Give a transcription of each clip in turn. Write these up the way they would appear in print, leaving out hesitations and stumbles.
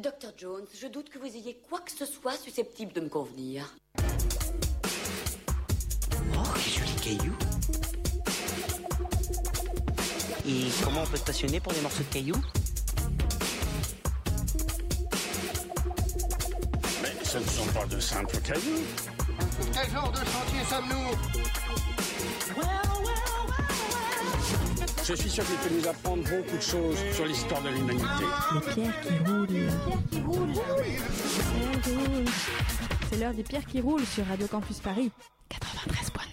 Dr Jones, je doute que vous ayez quoi que ce soit susceptible de me convenir. Oh, quel joli caillou. Et comment on peut se passionner pour des morceaux de cailloux? Mais ce ne sont pas de simples cailloux. Quel genre de chantier sommes-nous? Je suis sûr qu'il peut nous apprendre beaucoup de choses sur l'histoire de l'humanité. Les pierres qui roulent. C'est l'heure des pierres qui roulent sur Radio Campus Paris 93.9.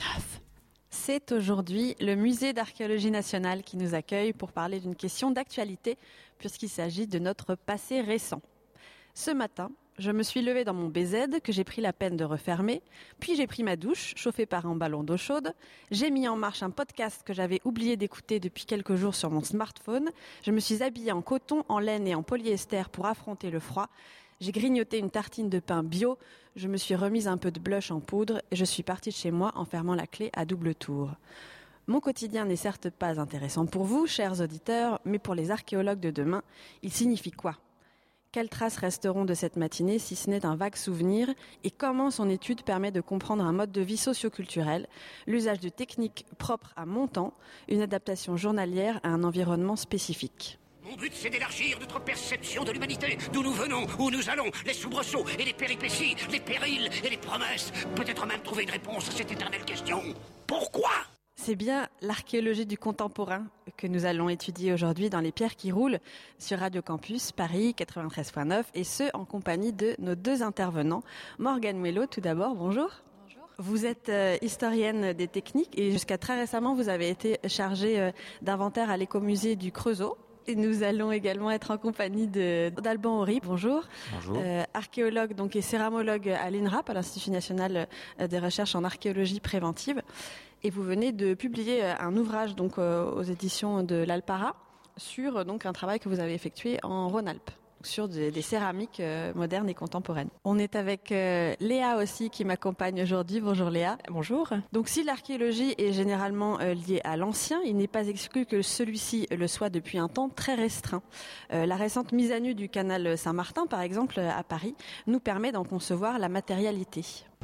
C'est aujourd'hui le musée d'archéologie nationale qui nous accueille pour parler d'une question d'actualité puisqu'il s'agit de notre passé récent. Ce matin, je me suis levée dans mon BZ que j'ai pris la peine de refermer, puis j'ai pris ma douche, chauffée par un ballon d'eau chaude, j'ai mis en marche un podcast que j'avais oublié d'écouter depuis quelques jours sur mon smartphone, je me suis habillée en coton, en laine et en polyester pour affronter le froid, j'ai grignoté une tartine de pain bio, je me suis remise un peu de blush en poudre et je suis partie de chez moi en fermant la clé à double tour. Mon quotidien n'est certes pas intéressant pour vous, chers auditeurs, mais pour les archéologues de demain, il signifie quoi ? Quelles traces resteront de cette matinée si ce n'est un vague souvenir et comment son étude permet de comprendre un mode de vie socioculturel, l'usage de techniques propres à mon temps, une adaptation journalière à un environnement spécifique. Mon but, c'est d'élargir notre perception de l'humanité, d'où nous venons, où nous allons, les soubresauts et les péripéties, les périls et les promesses. Peut-être même trouver une réponse à cette éternelle question. Pourquoi ? C'est bien l'archéologie du contemporain que nous allons étudier aujourd'hui dans les pierres qui roulent sur Radio Campus Paris 93.9 et ce en compagnie de nos deux intervenants. Morgane Muello, tout d'abord, bonjour. Bonjour. Vous êtes historienne des techniques et jusqu'à très récemment vous avez été chargée d'inventaire à l'écomusée du Creusot. Et nous allons également être en compagnie d'Alban Horry. Bonjour. Bonjour. Archéologue donc et céramologue à l'INRAP, à l'Institut national des recherches en archéologie préventive. Et vous venez de publier un ouvrage donc aux éditions de l'Alpara sur donc un travail que vous avez effectué en Rhône-Alpes sur des céramiques modernes et contemporaines. On est avec Léa aussi qui m'accompagne aujourd'hui. Bonjour Léa. Bonjour. Donc si l'archéologie est généralement liée à l'ancien, il n'est pas exclu que celui-ci le soit depuis un temps très restreint. La récente mise à nu du canal Saint-Martin, par exemple, à Paris, nous permet d'en concevoir la matérialité.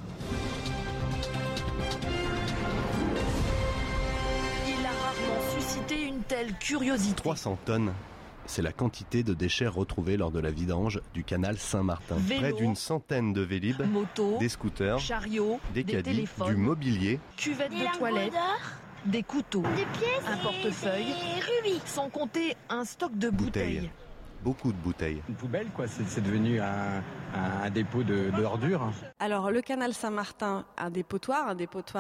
Il a rarement suscité une telle curiosité. 300 tonnes. C'est la quantité de déchets retrouvés lors de la vidange du canal Saint-Martin. Vélo, près d'une centaine de Vélib, motos, des scooters, chariots, des caddies, téléphones, du mobilier, cuvettes de toilette, des couteaux, des pièces, un portefeuille, des rubis, sans compter un stock de bouteilles. beaucoup de bouteilles. Une poubelle, quoi. C'est devenu un dépôt d'ordures. Alors, le canal Saint-Martin, un dépotoir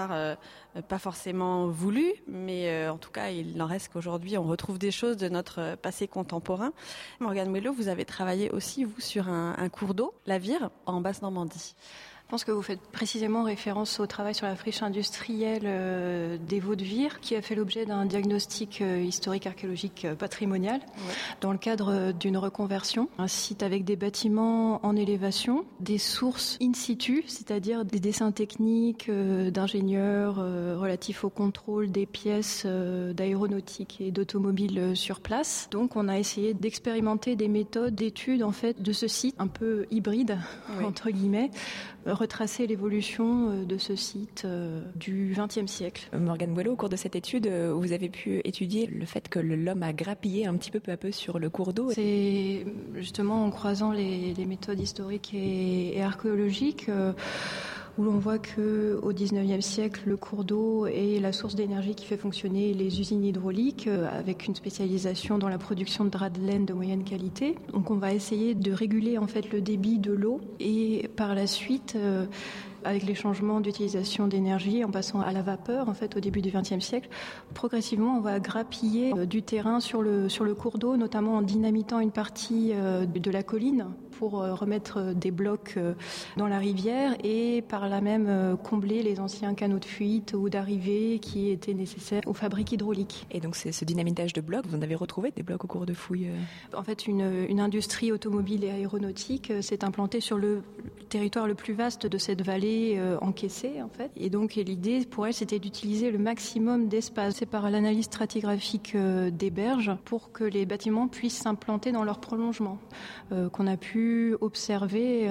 pas forcément voulu, mais en tout cas, il n'en reste qu'aujourd'hui, on retrouve des choses de notre passé contemporain. Morgane Muello, vous avez travaillé aussi, vous, sur un cours d'eau, la Vire, en Basse-Normandie. Je pense que vous faites précisément référence au travail sur la friche industrielle des Vaux-de-Vire, qui a fait l'objet d'un diagnostic historique archéologique patrimonial, dans le cadre d'une reconversion. Un site avec des bâtiments en élévation, des sources in situ, c'est-à-dire des dessins techniques d'ingénieurs relatifs au contrôle des pièces d'aéronautique et d'automobile sur place. Donc on a essayé d'expérimenter des méthodes d'étude en fait de ce site un peu hybride, entre guillemets, retracer l'évolution de ce site du XXe siècle. Morgane Muello, au cours de cette étude, vous avez pu étudier le fait que l'homme a grappillé un petit peu à peu sur le cours d'eau. C'est justement en croisant les méthodes historiques et archéologiques où l'on voit que au XIXe siècle, le cours d'eau est la source d'énergie qui fait fonctionner les usines hydrauliques, avec une spécialisation dans la production de draps de laine de moyenne qualité. Donc on va essayer de réguler en fait le débit de l'eau et par la suite avec les changements d'utilisation d'énergie en passant à la vapeur en fait au début du XXe siècle, progressivement on va grappiller du terrain sur le cours d'eau, notamment en dynamitant une partie de la colline pour remettre des blocs dans la rivière et par là même combler les anciens canaux de fuite ou d'arrivée qui étaient nécessaires aux fabriques hydrauliques. Et donc c'est ce dynamitage de blocs, vous en avez retrouvé des blocs au cours de fouilles En fait, une industrie automobile et aéronautique s'est implantée sur territoire le plus vaste de cette vallée encaissée en fait. Et donc l'idée pour elle c'était d'utiliser le maximum d'espace. C'est par l'analyse stratigraphique des berges pour que les bâtiments puissent s'implanter dans leur prolongement. Qu'on a pu observer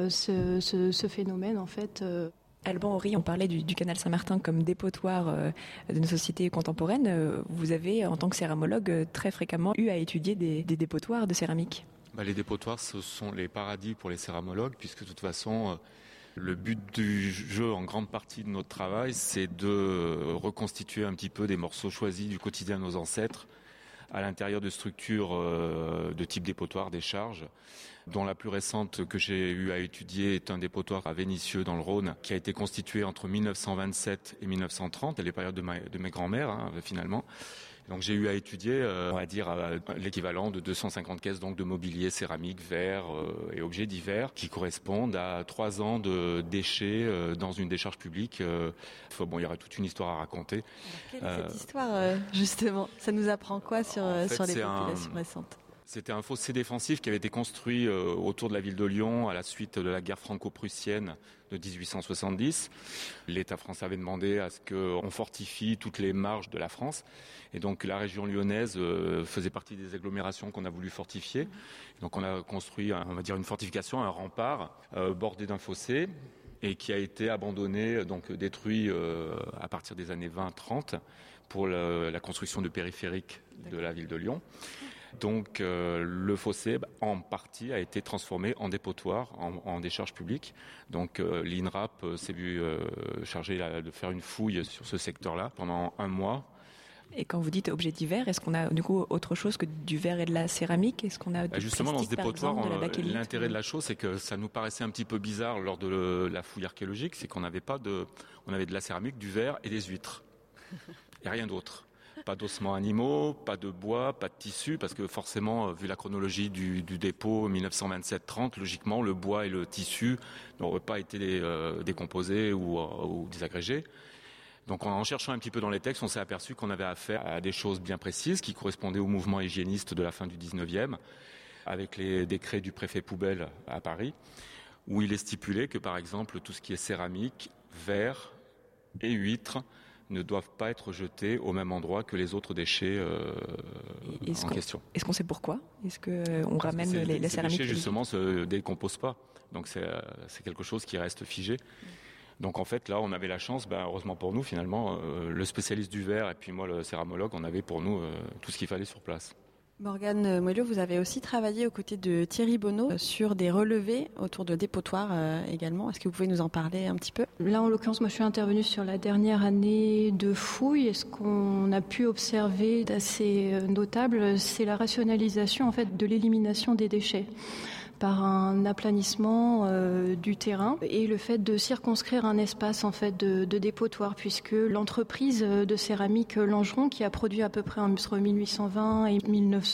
ce phénomène en fait. Alban Horry, on parlait du canal Saint-Martin comme dépotoir de nos sociétés contemporaines. Vous avez, en tant que céramologue, très fréquemment eu à étudier des dépotoirs de céramique. Les dépotoirs, ce sont les paradis pour les céramologues, puisque de toute façon, le but du jeu, en grande partie de notre travail, c'est de reconstituer un petit peu des morceaux choisis du quotidien de nos ancêtres à l'intérieur de structures de type dépotoir, décharge, dont la plus récente que j'ai eu à étudier est un dépotoir à Vénissieux dans le Rhône, qui a été constitué entre 1927 et 1930, à la période de mes grands-mères, finalement. Donc j'ai eu à étudier, on va dire, l'équivalent de 250 caisses donc de mobilier céramique, verre et objets divers qui correspondent à 3 ans de déchets dans une décharge publique. Il y aura toute une histoire à raconter. Alors, quelle est cette histoire, justement ? Ça nous apprend quoi sur les populations récentes ? C'était un fossé défensif qui avait été construit autour de la ville de Lyon à la suite de la guerre franco-prussienne de 1870. L'État français avait demandé à ce qu'on fortifie toutes les marges de la France. Et donc la région lyonnaise faisait partie des agglomérations qu'on a voulu fortifier. Donc on a construit, une fortification, un rempart bordé d'un fossé et qui a été abandonné, donc détruit à partir des années 20-30 pour la construction de périphériques de la ville de Lyon. Donc le fossé, en partie, a été transformé en dépotoir, en décharge publique. Donc l'INRAP s'est vu chargé de faire une fouille sur ce secteur-là pendant 1 mois. Et quand vous dites objets divers, est-ce qu'on a du coup autre chose que du verre et de la céramique ? Est-ce qu'on a justement dans ce dépotoir, l'intérêt de la chose, c'est que ça nous paraissait un petit peu bizarre lors de la fouille archéologique, c'est qu'on n'avait pas on avait de la céramique, du verre et des huîtres, et rien d'autre. Pas d'ossements animaux, pas de bois, pas de tissu, parce que forcément, vu la chronologie du dépôt 1927-30, logiquement, le bois et le tissu n'auraient pas été décomposés ou désagrégés. Donc en cherchant un petit peu dans les textes, on s'est aperçu qu'on avait affaire à des choses bien précises qui correspondaient au mouvement hygiéniste de la fin du 19e, avec les décrets du préfet Poubelle à Paris, où il est stipulé que par exemple tout ce qui est céramique, verre et huîtres ne doivent pas être jetés au même endroit que les autres déchets en question. Est-ce qu'on sait pourquoi ? Est-ce qu'on ramène les céramiques ? Les déchets justement se décomposent pas, donc c'est quelque chose qui reste figé. Donc en fait là on avait la chance, heureusement pour nous finalement, le spécialiste du verre et puis moi le céramologue, on avait pour nous tout ce qu'il fallait sur place. Morgane Moelleux, vous avez aussi travaillé aux côtés de Thierry Bonneau sur des relevés autour de dépotoirs également. Est-ce que vous pouvez nous en parler un petit peu ? Là, en l'occurrence, moi, je suis intervenue sur la dernière année de fouilles. Et ce qu'on a pu observer d'assez notable, c'est la rationalisation en fait de l'élimination des déchets par un aplanissement du terrain et le fait de circonscrire un espace en fait de dépotoir, puisque l'entreprise de céramique Langeron, qui a produit à peu près entre 1820 et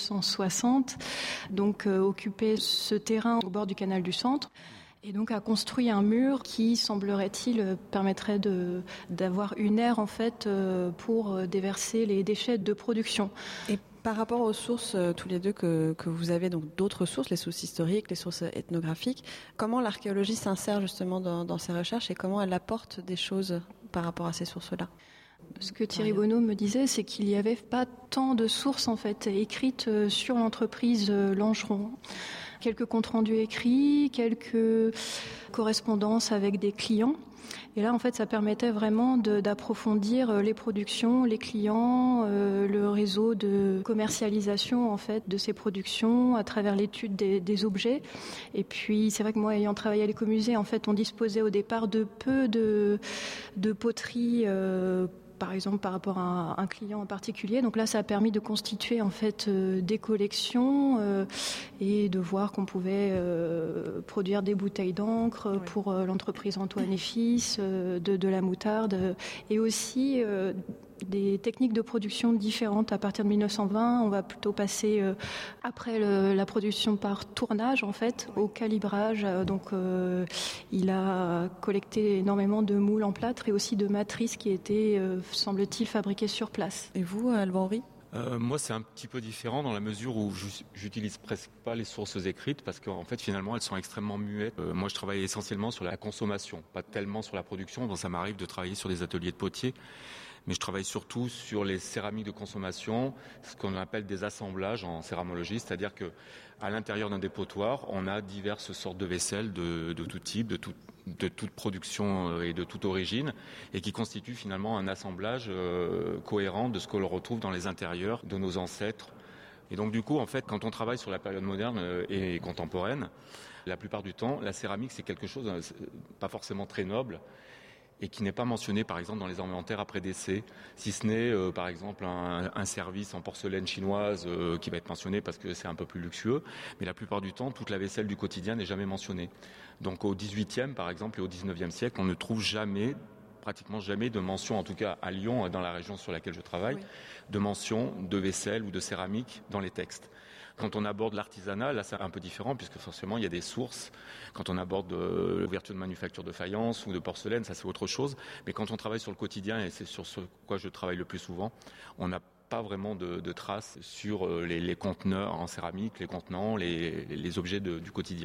1960, donc occupait ce terrain au bord du canal du Centre. Et donc a construit un mur qui, semblerait-il, permettrait d'avoir une aire en fait pour déverser les déchets de production. Et par rapport aux sources, tous les deux, que vous avez, donc d'autres sources, les sources historiques, les sources ethnographiques, comment l'archéologie s'insère justement dans ces recherches et comment elle apporte des choses par rapport à ces sources-là ? Ce que Thierry Bonneau me disait, c'est qu'il n'y avait pas tant de sources en fait écrites sur l'entreprise Langeron. Quelques comptes rendus écrits, quelques correspondances avec des clients. Et là, en fait, ça permettait vraiment d'approfondir les productions, les clients, le réseau de commercialisation en fait de ces productions à travers l'étude des objets. Et puis, c'est vrai que moi, ayant travaillé à l'écomusée, en fait, on disposait au départ de peu de poteries. Par exemple, par rapport à un client en particulier. Donc là, ça a permis de constituer en fait des collections et de voir qu'on pouvait produire des bouteilles d'encre pour l'entreprise Antoine et Fils, de la moutarde et aussi des techniques de production différentes. À partir de 1920, on va plutôt passer après la production par tournage en fait au calibrage. Donc il a collecté énormément de moules en plâtre et aussi de matrices qui étaient semble-t-il fabriquées sur place. Et vous, Alban Horry ? Moi, c'est un petit peu différent dans la mesure où j'utilise presque pas les sources écrites parce qu'en fait, finalement, elles sont extrêmement muettes. Moi, je travaille essentiellement sur la consommation, pas tellement sur la production. Donc, ça m'arrive de travailler sur des ateliers de potiers, mais je travaille surtout sur les céramiques de consommation, ce qu'on appelle des assemblages en céramologie, c'est-à-dire que à l'intérieur d'un dépotoir, on a diverses sortes de vaisselles de tout type, de toute production et de toute origine, et qui constituent finalement un assemblage cohérent de ce que l'on retrouve dans les intérieurs de nos ancêtres. Et donc du coup, en fait, quand on travaille sur la période moderne et contemporaine, la plupart du temps, la céramique, c'est quelque chose pas forcément très noble, et qui n'est pas mentionné par exemple dans les inventaires après décès, si ce n'est par exemple un service en porcelaine chinoise qui va être mentionné parce que c'est un peu plus luxueux, mais la plupart du temps toute la vaisselle du quotidien n'est jamais mentionnée. Donc au XVIIIe par exemple et au XIXe siècle, on ne trouve pratiquement jamais de mention, en tout cas à Lyon, dans la région sur laquelle je travaille, de mention de vaisselle ou de céramique dans les textes. Quand on aborde l'artisanat, là c'est un peu différent puisque forcément il y a des sources. Quand on aborde l'ouverture de manufacture de faïence ou de porcelaine, ça c'est autre chose. Mais quand on travaille sur le quotidien, et c'est sur ce quoi je travaille le plus souvent, on n'a pas vraiment de traces sur les conteneurs en céramique, les contenants, les objets du quotidien.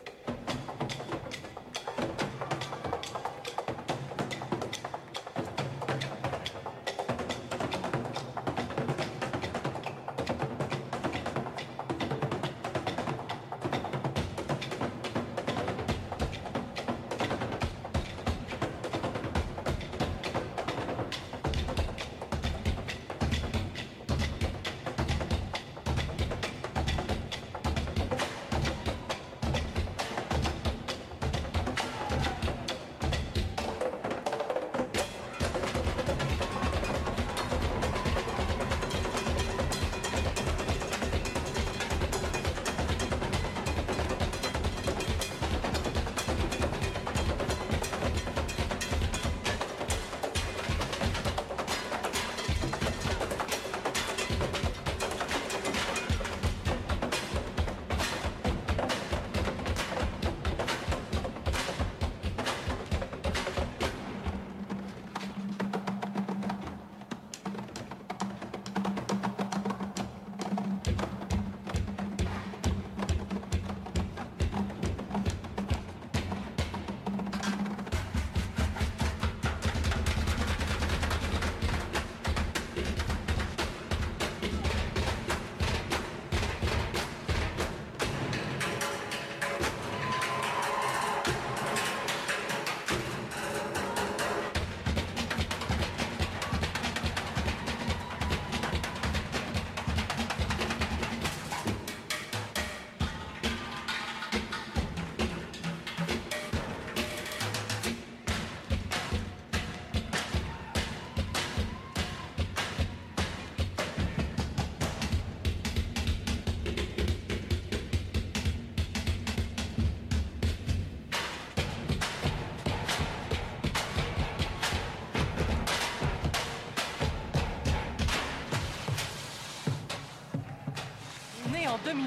En 2015 ?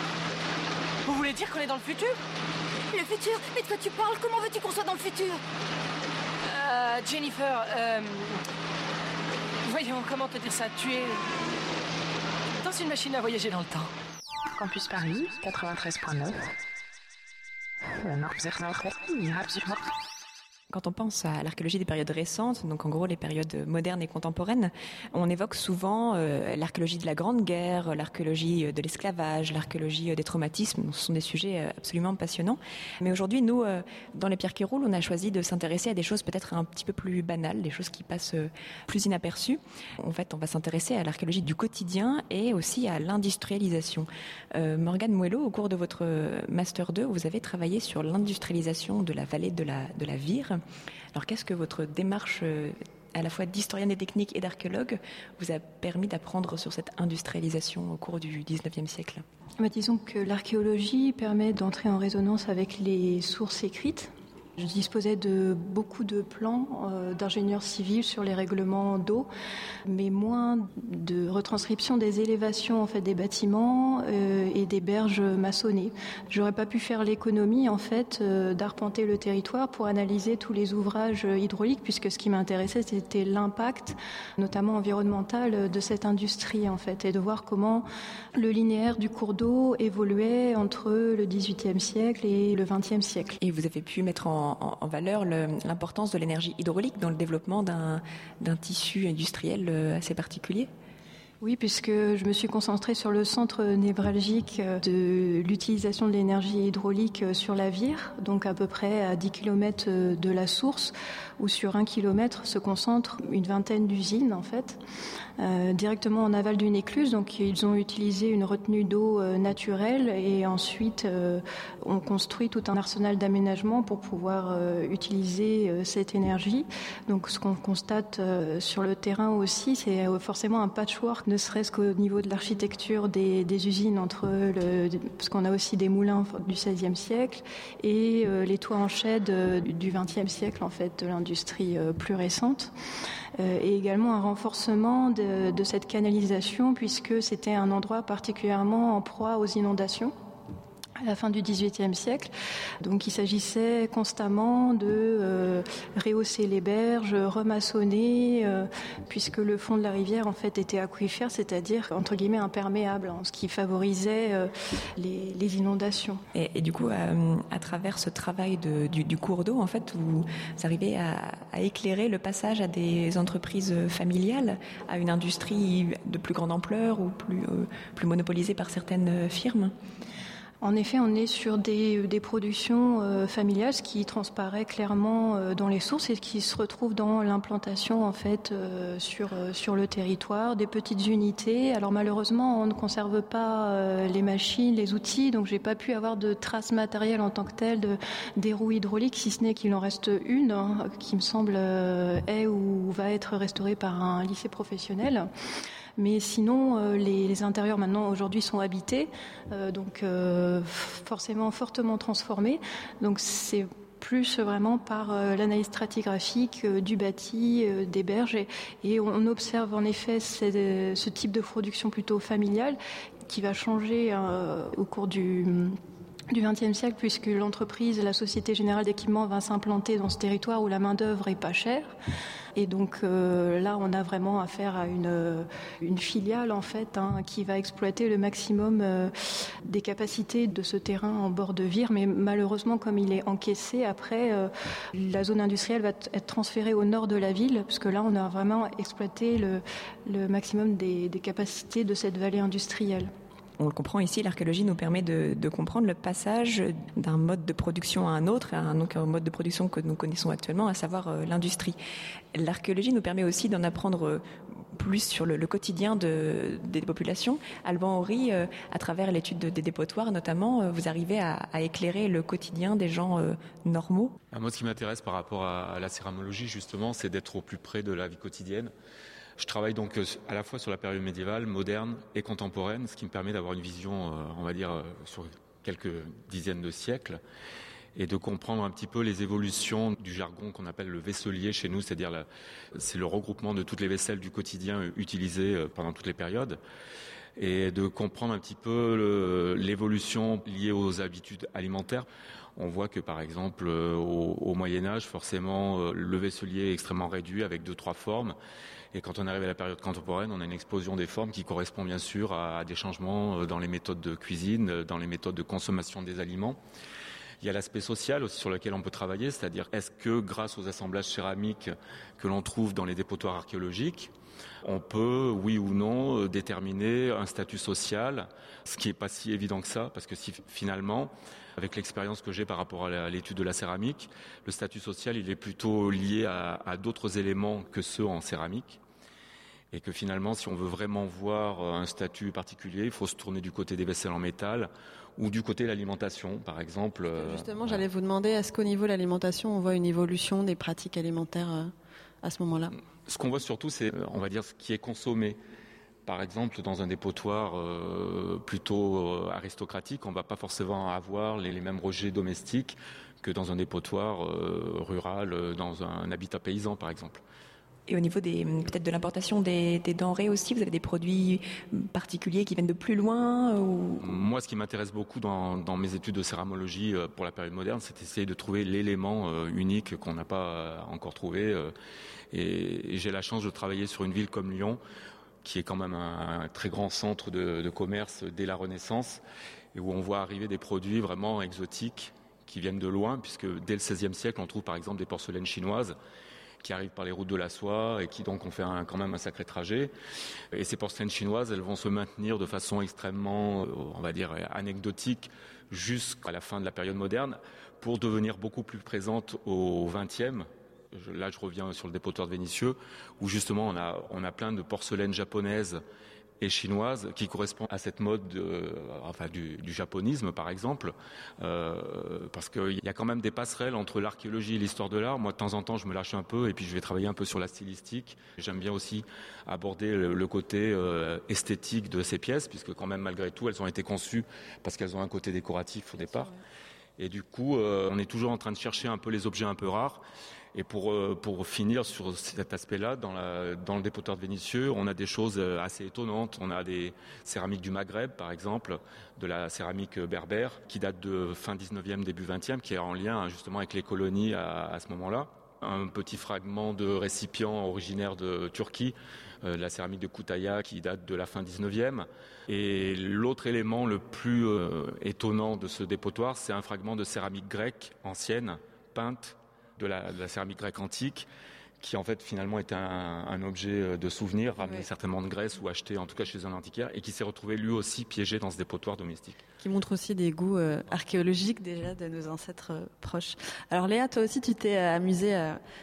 Vous voulez dire qu'on est dans le futur ? Le futur ? Mais de quoi tu parles ? Comment veux-tu qu'on soit dans le futur ? Jennifer, voyons, comment te dire ça ? Tu es dans une machine à voyager dans le temps. Campus Paris, 93.9. Quand on pense à l'archéologie des périodes récentes, donc en gros les périodes modernes et contemporaines, on évoque souvent l'archéologie de la Grande Guerre, l'archéologie de l'esclavage, l'archéologie des traumatismes. Ce sont des sujets absolument passionnants. Mais aujourd'hui, nous, dans Les Pierres qui roulent, on a choisi de s'intéresser à des choses peut-être un petit peu plus banales, des choses qui passent plus inaperçues. En fait, on va s'intéresser à l'archéologie du quotidien et aussi à l'industrialisation. Morgane Moello, au cours de votre Master 2, vous avez travaillé sur l'industrialisation de la vallée de la Vire. Alors qu'est-ce que votre démarche à la fois d'historienne et technique et d'archéologue vous a permis d'apprendre sur cette industrialisation au cours du 19e siècle ? Disons que l'archéologie permet d'entrer en résonance avec les sources écrites Je disposais de beaucoup de plans d'ingénieurs civils sur les règlements d'eau, mais moins de retranscription des élévations en fait des bâtiments et des berges maçonnées. J'aurais pas pu faire l'économie en fait d'arpenter le territoire pour analyser tous les ouvrages hydrauliques, puisque ce qui m'intéressait c'était l'impact, notamment environnemental, de cette industrie en fait, et de voir comment le linéaire du cours d'eau évoluait entre le XVIIIe siècle et le XXe siècle. Et vous avez pu mettre en valeur l'importance de l'énergie hydraulique dans le développement d'un tissu industriel assez particulier ? Oui, puisque je me suis concentrée sur le centre névralgique de l'utilisation de l'énergie hydraulique sur la Vire, donc à peu près à 10 km de la source, où sur 1 kilomètre se concentrent une vingtaine d'usines en fait, directement en aval d'une écluse. Donc ils ont utilisé une retenue d'eau naturelle et ensuite on construit tout un arsenal d'aménagement pour pouvoir utiliser cette énergie. Donc ce qu'on constate sur le terrain aussi, c'est forcément un patchwork, ne serait-ce qu'au niveau de l'architecture des usines, parce qu'on a aussi des moulins du XVIe siècle et les toits en chède du XXe siècle en fait, de l'industrie plus récente. Et également un renforcement de cette canalisation, puisque c'était un endroit particulièrement en proie aux inondations à la fin du XVIIIe siècle. Donc il s'agissait constamment de rehausser les berges, remaçonner, puisque le fond de la rivière en fait était aquifère, c'est-à-dire entre guillemets imperméable, ce qui favorisait les inondations. Et du coup, à travers ce travail du cours d'eau, en fait, vous arrivez à éclairer le passage à des entreprises familiales, à une industrie de plus grande ampleur ou plus monopolisée par certaines firmes. En effet, on est sur des productions familiales, ce qui transparaît clairement dans les sources et qui se retrouve dans l'implantation en fait sur le territoire, des petites unités. Alors malheureusement, on ne conserve pas les machines, les outils, donc j'ai pas pu avoir de traces matérielles en tant que telles des roues hydrauliques, si ce n'est qu'il en reste une qui me semble est ou va être restaurée par un lycée professionnel. Mais sinon, les intérieurs maintenant aujourd'hui sont habités, donc forcément fortement transformés. Donc c'est plus vraiment par l'analyse stratigraphique du bâti, des berges, et on observe en effet ce type de production plutôt familiale qui va changer au cours du XXe siècle, puisque l'entreprise, la Société Générale d'Équipement, va s'implanter dans ce territoire où la main-d'œuvre est pas chère. Et donc là, on a vraiment affaire à une filiale en fait qui va exploiter le maximum des capacités de ce terrain en bord de Vire. Mais malheureusement, comme il est encaissé, après, la zone industrielle va être transférée au nord de la ville, parce que là, on a vraiment exploité le maximum des capacités de cette vallée industrielle. On le comprend ici, l'archéologie nous permet de comprendre le passage d'un mode de production à un autre, donc un mode de production que nous connaissons actuellement, à savoir l'industrie. L'archéologie nous permet aussi d'en apprendre plus sur le quotidien des populations. Alban Horry, à travers l'étude des dépotoirs notamment, vous arrivez à éclairer le quotidien des gens normaux. Moi, ce qui m'intéresse par rapport à la céramologie, justement, c'est d'être au plus près de la vie quotidienne. Je travaille donc à la fois sur la période médiévale, moderne et contemporaine, ce qui me permet d'avoir une vision, on va dire, sur quelques dizaines de siècles, et de comprendre un petit peu les évolutions du jargon qu'on appelle le vaisselier chez nous, c'est-à-dire c'est le regroupement de toutes les vaisselles du quotidien utilisées pendant toutes les périodes, et de comprendre un petit peu l'évolution liée aux habitudes alimentaires. On voit que par exemple au Moyen-Âge, forcément, le vaisselier est extrêmement réduit avec 2-3 formes. Et quand on arrive à la période contemporaine, on a une explosion des formes qui correspond bien sûr à des changements dans les méthodes de cuisine, dans les méthodes de consommation des aliments. Il y a l'aspect social aussi sur lequel on peut travailler, c'est-à-dire est-ce que grâce aux assemblages céramiques que l'on trouve dans les dépotoirs archéologiques, on peut, oui ou non, déterminer un statut social, ce qui n'est pas si évident que ça, parce que si finalement, avec l'expérience que j'ai par rapport à l'étude de la céramique, le statut social il est plutôt lié à d'autres éléments que ceux en céramique. Et que finalement, si on veut vraiment voir un statut particulier, il faut se tourner du côté des vaisselles en métal ou du côté de l'alimentation, par exemple. Justement, j'allais vous demander, est-ce qu'au niveau de l'alimentation, on voit une évolution des pratiques alimentaires à ce moment-là ? Ce qu'on voit surtout, c'est, on va dire, ce qui est consommé. Par exemple, dans un dépotoir plutôt aristocratique, on ne va pas forcément avoir les mêmes rejets domestiques que dans un dépotoir rural, dans un habitat paysan par exemple. Et au niveau peut-être de l'importation des denrées aussi, vous avez des produits particuliers qui viennent de plus loin ou... Moi, ce qui m'intéresse beaucoup dans mes études de céramologie pour la période moderne, c'est d'essayer de trouver l'élément unique qu'on n'a pas encore trouvé. Et j'ai la chance de travailler sur une ville comme Lyon, qui est quand même un très grand centre de commerce dès la Renaissance, et où on voit arriver des produits vraiment exotiques qui viennent de loin, puisque dès le XVIe siècle, on trouve par exemple des porcelaines chinoises qui arrivent par les routes de la soie et qui donc ont fait quand même un sacré trajet. Et ces porcelaines chinoises, elles vont se maintenir de façon extrêmement, on va dire, anecdotique jusqu'à la fin de la période moderne pour devenir beaucoup plus présentes au XXe. Là, je reviens sur le dépotoir de Vénissieux, où justement on a plein de porcelaines japonaises et chinoises qui correspondent à cette mode du japonisme par exemple, parce qu'il y a quand même des passerelles entre l'archéologie et l'histoire de l'art. Moi de temps en temps je me lâche un peu et puis je vais travailler un peu sur la stylistique. J'aime bien aussi aborder le côté esthétique de ces pièces, puisque quand même malgré tout elles ont été conçues parce qu'elles ont un côté décoratif au départ. Et du coup on est toujours en train de chercher un peu les objets un peu rares. Et pour finir sur cet aspect-là, dans le dépotoir de Vénissieux, on a des choses assez étonnantes. On a des céramiques du Maghreb, par exemple, de la céramique berbère, qui date de fin 19e, début 20e, qui est en lien justement avec les colonies à ce moment-là. Un petit fragment de récipient originaire de Turquie, la céramique de Kütahya, qui date de la fin 19e. Et l'autre élément le plus étonnant de ce dépotoir, c'est un fragment de céramique grecque ancienne, peinte, de la céramique grecque antique, qui en fait finalement était un objet de souvenir ramené certainement de Grèce ou acheté en tout cas chez un antiquaire, et qui s'est retrouvé lui aussi piégé dans ce dépotoir domestique. Qui montre aussi des goûts archéologiques déjà de nos ancêtres proches. Alors Léa, toi aussi tu t'es amusée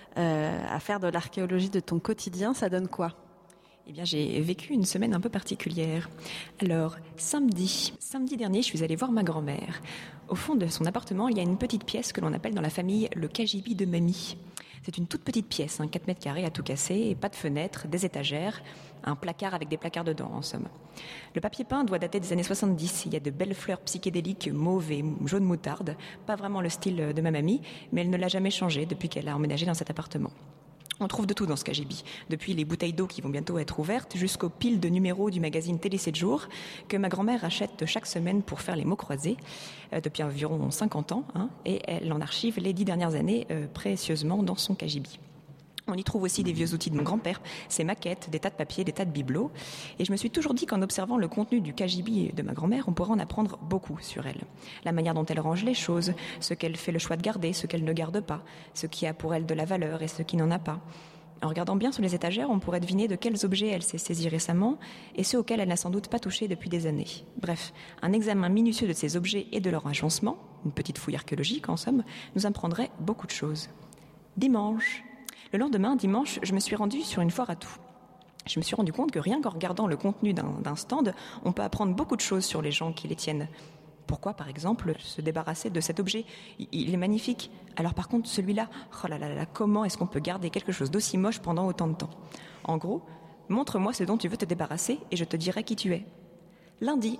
à faire de l'archéologie de ton quotidien, ça donne quoi ? Eh bien, j'ai vécu une semaine un peu particulière. Alors, samedi dernier, je suis allée voir ma grand-mère. Au fond de son appartement, il y a une petite pièce que l'on appelle dans la famille le cagibi de mamie. C'est une toute petite pièce, 4 mètres carrés à tout casser, et pas de fenêtres, des étagères, un placard avec des placards dedans, en somme. Le papier peint doit dater des années 70. Il y a de belles fleurs psychédéliques mauves et jaune moutarde. Pas vraiment le style de ma mamie, mais elle ne l'a jamais changé depuis qu'elle a emménagé dans cet appartement. On trouve de tout dans ce cagibi, depuis les bouteilles d'eau qui vont bientôt être ouvertes jusqu'aux piles de numéros du magazine Télé 7 jours que ma grand-mère achète chaque semaine pour faire les mots croisés depuis environ 50 ans, et elle en archive les 10 dernières années précieusement dans son cagibi. On y trouve aussi des vieux outils de mon grand-père, ses maquettes, des tas de papiers, des tas de bibelots. Et je me suis toujours dit qu'en observant le contenu du cagibi de ma grand-mère, on pourrait en apprendre beaucoup sur elle. La manière dont elle range les choses, ce qu'elle fait le choix de garder, ce qu'elle ne garde pas, ce qui a pour elle de la valeur et ce qui n'en a pas. En regardant bien sur les étagères, on pourrait deviner de quels objets elle s'est saisie récemment et ceux auxquels elle n'a sans doute pas touché depuis des années. Bref, un examen minutieux de ces objets et de leur agencement, une petite fouille archéologique en somme, nous apprendrait beaucoup de choses. Dimanche. Le lendemain, dimanche, je me suis rendue sur une foire à tout. Je me suis rendu compte que rien qu'en regardant le contenu d'un stand, on peut apprendre beaucoup de choses sur les gens qui les tiennent. Pourquoi, par exemple, se débarrasser de cet objet ? Il est magnifique. Alors par contre, celui-là, oh là là là, comment est-ce qu'on peut garder quelque chose d'aussi moche pendant autant de temps ? En gros, montre-moi ce dont tu veux te débarrasser et je te dirai qui tu es. Lundi,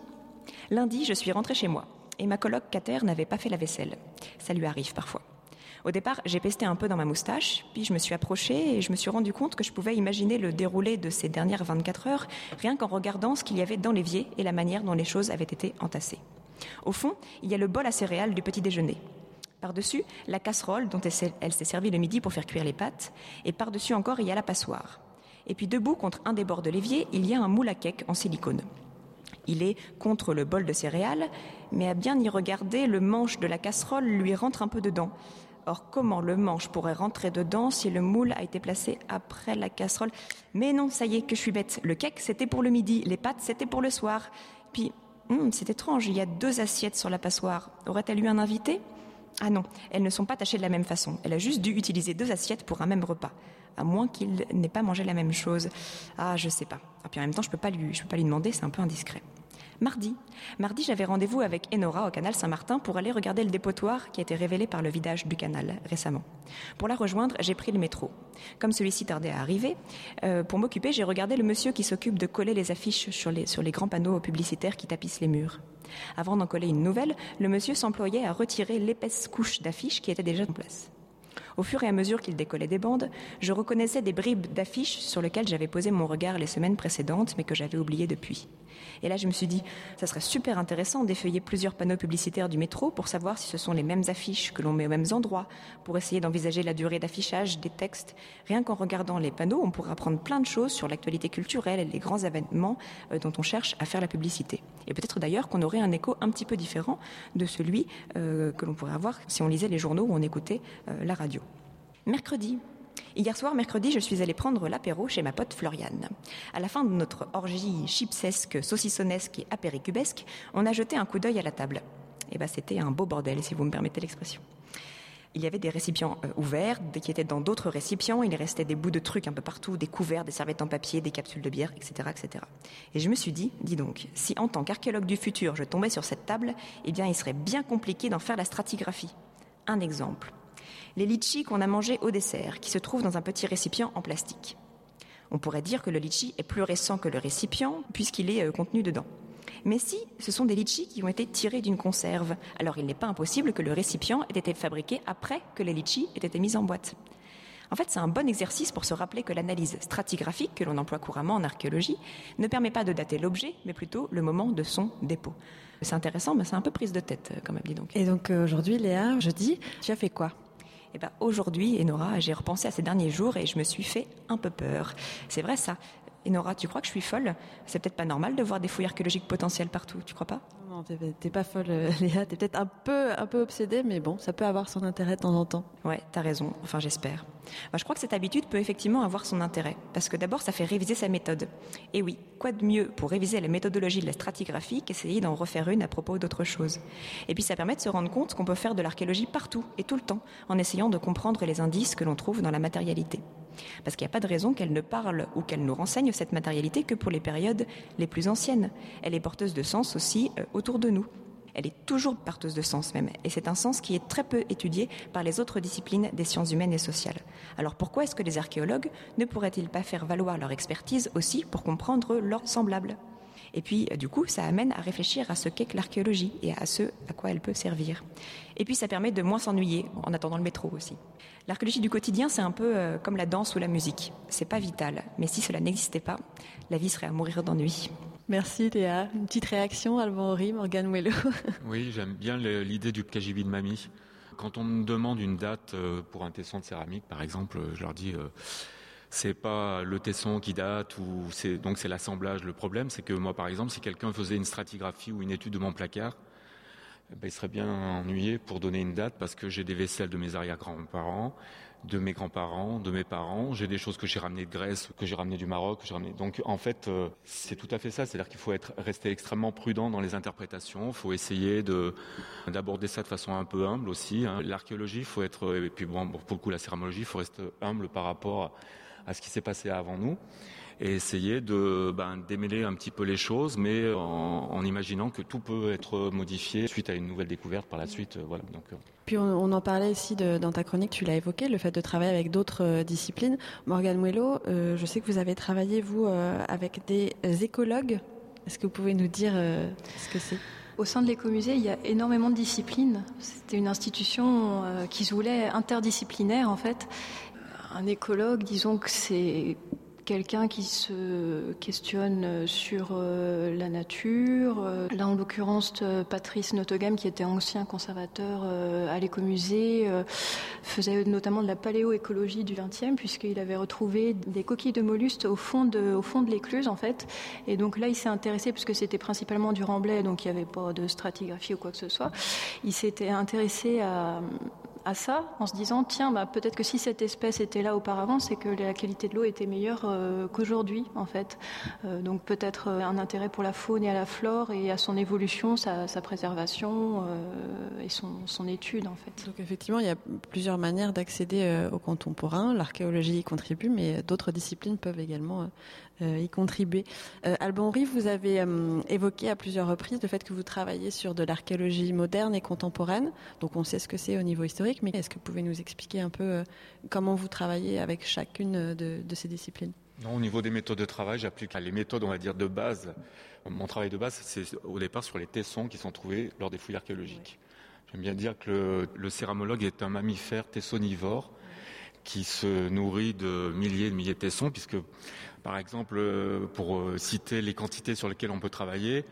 je suis rentrée chez moi et ma coloc Kater n'avait pas fait la vaisselle. Ça lui arrive parfois. Au départ, j'ai pesté un peu dans ma moustache, puis je me suis approchée et je me suis rendu compte que je pouvais imaginer le déroulé de ces dernières 24 heures rien qu'en regardant ce qu'il y avait dans l'évier et la manière dont les choses avaient été entassées. Au fond, il y a le bol à céréales du petit déjeuner. Par-dessus, la casserole dont elle s'est servie le midi pour faire cuire les pâtes, et par-dessus encore, il y a la passoire. Et puis debout contre un des bords de l'évier, il y a un moule à cake en silicone. Il est contre le bol de céréales, mais à bien y regarder, le manche de la casserole lui rentre un peu dedans. Or, comment le manche pourrait rentrer dedans si le moule a été placé après la casserole ? Mais non, ça y est, que je suis bête. Le cake, c'était pour le midi, les pâtes, c'était pour le soir. Puis, c'est étrange, il y a 2 assiettes sur la passoire. Aurait-elle eu un invité ? Ah non, elles ne sont pas tachées de la même façon. Elle a juste dû utiliser 2 assiettes pour un même repas. À moins qu'il n'ait pas mangé la même chose. Ah, je sais pas. Et puis en même temps, je peux pas lui demander, c'est un peu indiscret. Mardi, j'avais rendez-vous avec Enora au canal Saint-Martin pour aller regarder le dépotoir qui a été révélé par le vidage du canal récemment. Pour la rejoindre, j'ai pris le métro. Comme celui-ci tardait à arriver, pour m'occuper, j'ai regardé le monsieur qui s'occupe de coller les affiches sur les grands panneaux publicitaires qui tapissent les murs. Avant d'en coller une nouvelle, le monsieur s'employait à retirer l'épaisse couche d'affiches qui était déjà en place. Au fur et à mesure qu'il décollait des bandes, je reconnaissais des bribes d'affiches sur lesquelles j'avais posé mon regard les semaines précédentes, mais que j'avais oubliées depuis. Et là, je me suis dit, ça serait super intéressant d'effeuiller plusieurs panneaux publicitaires du métro pour savoir si ce sont les mêmes affiches que l'on met aux mêmes endroits, pour essayer d'envisager la durée d'affichage des textes. Rien qu'en regardant les panneaux, on pourra apprendre plein de choses sur l'actualité culturelle et les grands événements dont on cherche à faire la publicité. Et peut-être d'ailleurs qu'on aurait un écho un petit peu différent de celui que l'on pourrait avoir si on lisait les journaux ou on écoutait la radio. Mercredi. Hier soir, mercredi, je suis allée prendre l'apéro chez ma pote Floriane. À la fin de notre orgie chipsesque, saucissonnesque et apéricubesque, on a jeté un coup d'œil à la table. Et c'était un beau bordel, si vous me permettez l'expression. Il y avait des récipients ouverts, qui étaient dans d'autres récipients, il restait des bouts de trucs un peu partout, des couverts, des serviettes en papier, des capsules de bière, etc., etc. Et je me suis dit, dis donc, si en tant qu'archéologue du futur, je tombais sur cette table, eh bien, il serait bien compliqué d'en faire la stratigraphie. Un exemple. Les litchis qu'on a mangés au dessert, qui se trouvent dans un petit récipient en plastique. On pourrait dire que le litchi est plus récent que le récipient, puisqu'il est contenu dedans. Mais si ce sont des litchis qui ont été tirés d'une conserve, alors il n'est pas impossible que le récipient ait été fabriqué après que les litchis aient été mis en boîte. En fait, c'est un bon exercice pour se rappeler que l'analyse stratigraphique, que l'on emploie couramment en archéologie, ne permet pas de dater l'objet, mais plutôt le moment de son dépôt. C'est intéressant, mais c'est un peu prise de tête, quand même, dis donc. Et donc aujourd'hui, Léa, jeudi, tu as fait quoi ? Aujourd'hui, Enora, j'ai repensé à ces derniers jours et je me suis fait un peu peur. C'est vrai ça. Enora, tu crois que je suis folle ? C'est peut-être pas normal de voir des fouilles archéologiques potentielles partout, tu crois pas ? Non, t'es pas folle, Léa. T'es peut-être un peu obsédée, mais bon, ça peut avoir son intérêt de temps en temps. Ouais, t'as raison. Enfin, j'espère. Je crois que cette habitude peut effectivement avoir son intérêt. Parce que d'abord, ça fait réviser sa méthode. Et oui, quoi de mieux pour réviser la méthodologie de la stratigraphie qu'essayer d'en refaire une à propos d'autre chose. Et puis, ça permet de se rendre compte qu'on peut faire de l'archéologie partout et tout le temps, en essayant de comprendre les indices que l'on trouve dans la matérialité. Parce qu'il n'y a pas de raison qu'elle ne parle ou qu'elle nous renseigne cette matérialité que pour les périodes les plus anciennes. Elle est porteuse de sens aussi autour de nous. Elle est toujours porteuse de sens même, et c'est un sens qui est très peu étudié par les autres disciplines des sciences humaines et sociales. Alors pourquoi est-ce que les archéologues ne pourraient-ils pas faire valoir leur expertise aussi pour comprendre leurs semblables ? Et puis, du coup, ça amène à réfléchir à ce qu'est que l'archéologie et à ce à quoi elle peut servir. Et puis, ça permet de moins s'ennuyer en attendant le métro aussi. L'archéologie du quotidien, c'est un peu comme la danse ou la musique. C'est pas vital, mais si cela n'existait pas, la vie serait à mourir d'ennui. Merci Léa. Une petite réaction, Alban Horry, Morgane Mouello. Oui, j'aime bien l'idée du KGB de mamie. Quand on me demande une date pour un tesson de céramique, par exemple, je leur dis... c'est pas le tesson qui date donc c'est l'assemblage. Le problème, c'est que moi, par exemple, si quelqu'un faisait une stratigraphie ou une étude de mon placard, il serait bien ennuyé pour donner une date parce que j'ai des vaisselles de mes arrière-grands-parents, de mes grands-parents, de mes parents. J'ai des choses que j'ai ramenées de Grèce, que j'ai ramenées du Maroc, Donc, en fait, c'est tout à fait ça. C'est-à-dire qu'il faut rester extrêmement prudent dans les interprétations. Il faut essayer d'aborder ça de façon un peu humble aussi. L'archéologie, il faut être... Et puis, bon, pour le coup, la céramologie, il faut rester humble par rapport à ce qui s'est passé avant nous et essayer de démêler un petit peu les choses, mais en imaginant que tout peut être modifié suite à une nouvelle découverte par la suite. Voilà. Donc, Puis on en parlait ici dans ta chronique, tu l'as évoqué, le fait de travailler avec d'autres disciplines. Morgane Mouello, je sais que vous avez travaillé, vous, avec des écologues. Est-ce que vous pouvez nous dire ce que c'est ? Au sein de l'écomusée, il y a énormément de disciplines. C'était une institution qui se voulait interdisciplinaire, en fait. Un écologue, disons que c'est quelqu'un qui se questionne sur la nature. Là, en l'occurrence, Patrice Notogam, qui était ancien conservateur à l'écomusée, faisait notamment de la paléoécologie du XXe, puisqu'il avait retrouvé des coquilles de mollusques au fond de l'écluse, en fait. Et donc là, il s'est intéressé, puisque c'était principalement du remblai, donc il n'y avait pas de stratigraphie ou quoi que ce soit. Il s'était intéressé à à ça en se disant tiens, peut-être que si cette espèce était là auparavant, c'est que la qualité de l'eau était meilleure qu'aujourd'hui en fait. Donc peut-être un intérêt pour la faune et à la flore et à son évolution, sa préservation et son étude en fait. Donc effectivement, il y a plusieurs manières d'accéder au contemporain. L'archéologie y contribue, mais d'autres disciplines peuvent également y contribuer. Alban Rive, vous avez évoqué à plusieurs reprises le fait que vous travaillez sur de l'archéologie moderne et contemporaine. Donc on sait ce que c'est au niveau historique, mais est-ce que vous pouvez nous expliquer un peu comment vous travaillez avec chacune de ces disciplines ? Non, au niveau des méthodes de travail, j'applique les méthodes, on va dire, de base. Mon travail de base, c'est au départ sur les tessons qui sont trouvés lors des fouilles archéologiques. J'aime bien dire que le céramologue est un mammifère tessonivore qui se nourrit de milliers et de milliers de tessons, puisque, par exemple, pour citer les quantités sur lesquelles on peut travailler,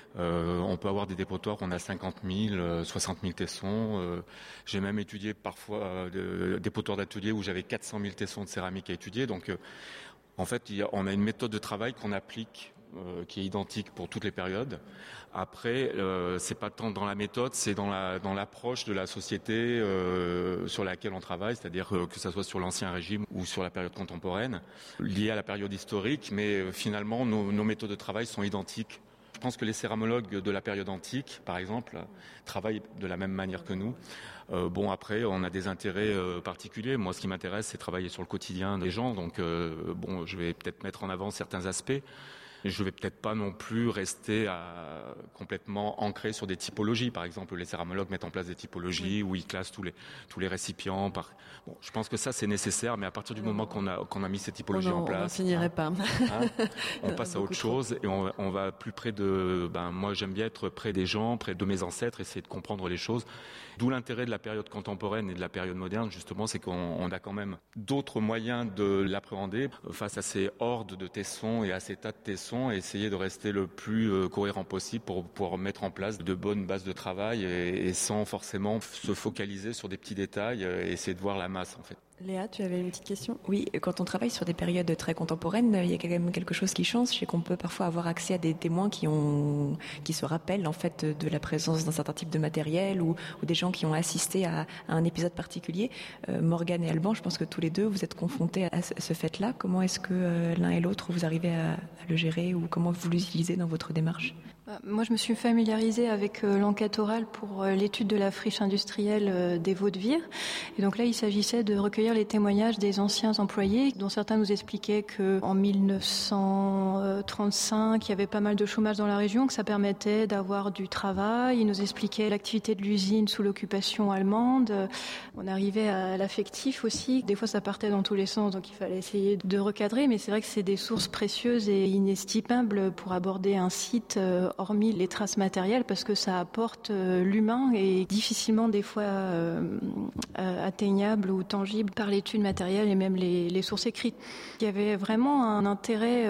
on peut avoir des dépotoirs, on a 50 000, 60 000 tessons. J'ai même étudié parfois des dépotoirs d'atelier où j'avais 400 000 tessons de céramique à étudier. Donc, en fait, on a une méthode de travail qu'on applique qui est identique pour toutes les périodes. Après, c'est pas tant dans la méthode, c'est dans l'approche de la société sur laquelle on travaille, c'est-à-dire que ça soit sur l'Ancien Régime ou sur la période contemporaine, liée à la période historique, mais finalement, nos méthodes de travail sont identiques. Je pense que les céramologues de la période antique, par exemple, travaillent de la même manière que nous. Après, on a des intérêts particuliers. Moi, ce qui m'intéresse, c'est travailler sur le quotidien des gens. Donc, je vais peut-être mettre en avant certains aspects. Je ne vais peut-être pas non plus rester complètement ancré sur des typologies. Par exemple, les céramologues mettent en place des typologies où ils classent tous les récipients. Je pense que ça, c'est nécessaire, mais à partir du moment qu'on a mis ces typologies en place... On n'en finirait pas. On passe à autre chose et on va plus près de... moi, j'aime bien être près des gens, près de mes ancêtres, essayer de comprendre les choses. D'où l'intérêt de la période contemporaine et de la période moderne, justement, c'est qu'on a quand même d'autres moyens de l'appréhender face à ces hordes de tessons et à ces tas de tessons, et essayer de rester le plus cohérent possible pour pouvoir mettre en place de bonnes bases de travail et sans forcément se focaliser sur des petits détails et essayer de voir la masse en fait. Léa, tu avais une petite question ? Oui, quand on travaille sur des périodes très contemporaines, il y a quand même quelque chose qui change, c'est qu'on peut parfois avoir accès à des témoins qui se rappellent en fait de la présence d'un certain type de matériel ou des gens qui ont assisté à un épisode particulier. Morgane et Alban, je pense que tous les deux, vous êtes confrontés à ce fait-là. Comment est-ce que l'un et l'autre, vous arrivez à le gérer ou comment vous l'utilisez dans votre démarche ? Moi, je me suis familiarisée avec l'enquête orale pour l'étude de la friche industrielle des Vaux-de-Vire. Et donc là, il s'agissait de recueillir les témoignages des anciens employés, dont certains nous expliquaient qu'en 1935, il y avait pas mal de chômage dans la région, que ça permettait d'avoir du travail. Ils nous expliquaient l'activité de l'usine sous l'occupation allemande. On arrivait à l'affectif aussi. Des fois, ça partait dans tous les sens, donc il fallait essayer de recadrer. Mais c'est vrai que c'est des sources précieuses et inestimables pour aborder un site hormis les traces matérielles, parce que ça apporte l'humain et difficilement des fois atteignable ou tangible par l'étude matérielle et même les sources écrites. Il y avait vraiment un intérêt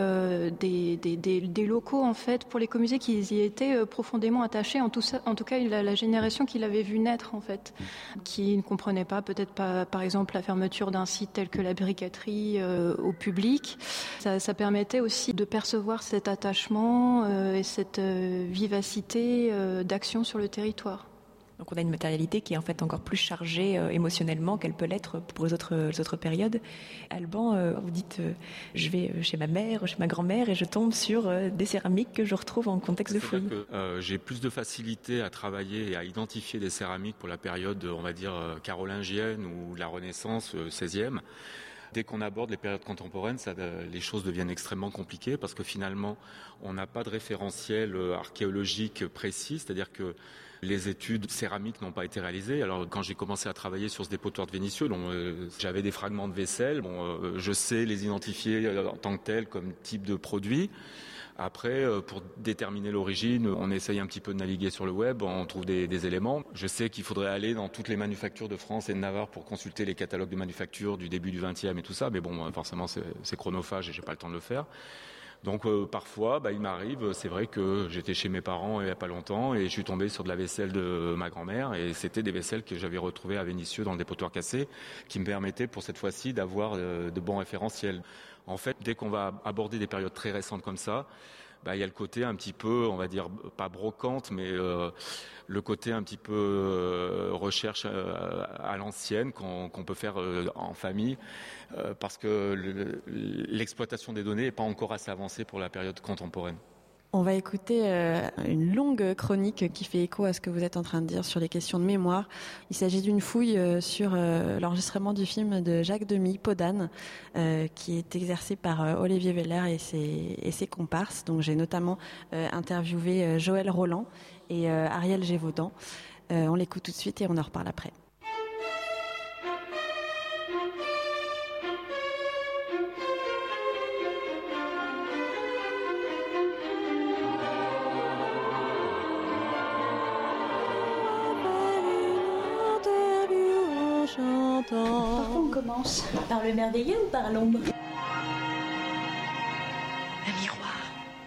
des locaux en fait pour l'écomusée qui y étaient profondément attachés, en tout cas la génération qui l'avait vu naître en fait, qui ne comprenait pas peut-être pas par exemple la fermeture d'un site tel que la briqueterie au public. Ça permettait aussi de percevoir cet attachement et cette vivacité d'action sur le territoire. Donc on a une matérialité qui est en fait encore plus chargée émotionnellement qu'elle peut l'être pour les autres périodes. Alban, vous dites je vais chez ma mère, chez ma grand-mère et je tombe sur des céramiques que je retrouve en contexte de fouille. J'ai plus de facilité à travailler et à identifier des céramiques pour la période, on va dire, carolingienne ou la Renaissance, 16e. Dès qu'on aborde les périodes contemporaines, les choses deviennent extrêmement compliquées parce que finalement, on n'a pas de référentiel archéologique précis, c'est-à-dire que les études céramiques n'ont pas été réalisées. Alors, quand j'ai commencé à travailler sur ce dépotoir de Vénissieux, j'avais des fragments de vaisselle. Je sais les identifier en tant que tels comme type de produit. Après, pour déterminer l'origine, on essaye un petit peu de naviguer sur le web, on trouve des éléments. Je sais qu'il faudrait aller dans toutes les manufactures de France et de Navarre pour consulter les catalogues de manufactures du début du XXe et tout ça, mais bon, forcément, c'est chronophage et j'ai pas le temps de le faire. Donc parfois, il m'arrive, c'est vrai que j'étais chez mes parents il n'y a pas longtemps et je suis tombé sur de la vaisselle de ma grand-mère et c'était des vaisselles que j'avais retrouvées à Vénissieux dans le dépotoir cassé qui me permettaient pour cette fois-ci d'avoir de bons référentiels. En fait, dès qu'on va aborder des périodes très récentes comme ça, il y a le côté un petit peu, on va dire, pas brocante, mais le côté un petit peu recherche à l'ancienne qu'on peut faire en famille, parce que l'exploitation des données n'est pas encore assez avancée pour la période contemporaine. On va écouter une longue chronique qui fait écho à ce que vous êtes en train de dire sur les questions de mémoire. Il s'agit d'une fouille sur l'enregistrement du film de Jacques Demy, Peau d'âne, qui est exercé par Olivier Weller et ses comparses. Donc j'ai notamment interviewé Joël Roland et Ariel Gévaudan. On l'écoute tout de suite et on en reparle après. Par quoi on commence ? Par le merveilleux ou par l'ombre ? Un miroir.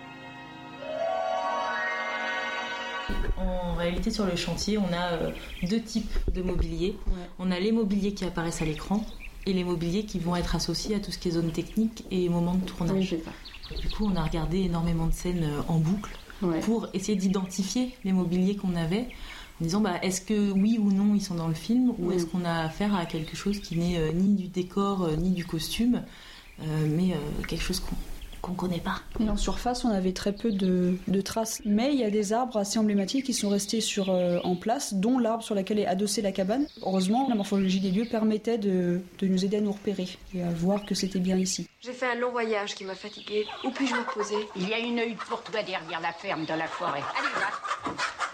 En réalité, sur le chantier, on a 2 types de mobilier. Ouais. On a les mobiliers qui apparaissent à l'écran et les mobiliers qui vont être associés à tout ce qui est zone technique et moment de tournage. Oui, du coup, on a regardé énormément de scènes en boucle pour essayer d'identifier les mobiliers qu'on avait, en disant est-ce que oui ou non ils sont dans le film, ou est-ce qu'on a affaire à quelque chose qui n'est ni du décor ni du costume, mais quelque chose qu'on connaît pas. Et en surface, on avait très peu de traces, mais il y a des arbres assez emblématiques qui sont restés en place, dont l'arbre sur lequel est adossée la cabane. Heureusement, la morphologie des lieux permettait de nous aider à nous repérer et à voir que c'était bien ici. J'ai fait un long voyage qui m'a fatiguée. Où puis-je me reposer ? Il y a une hutte pour toi derrière la ferme dans la forêt. Allez, va.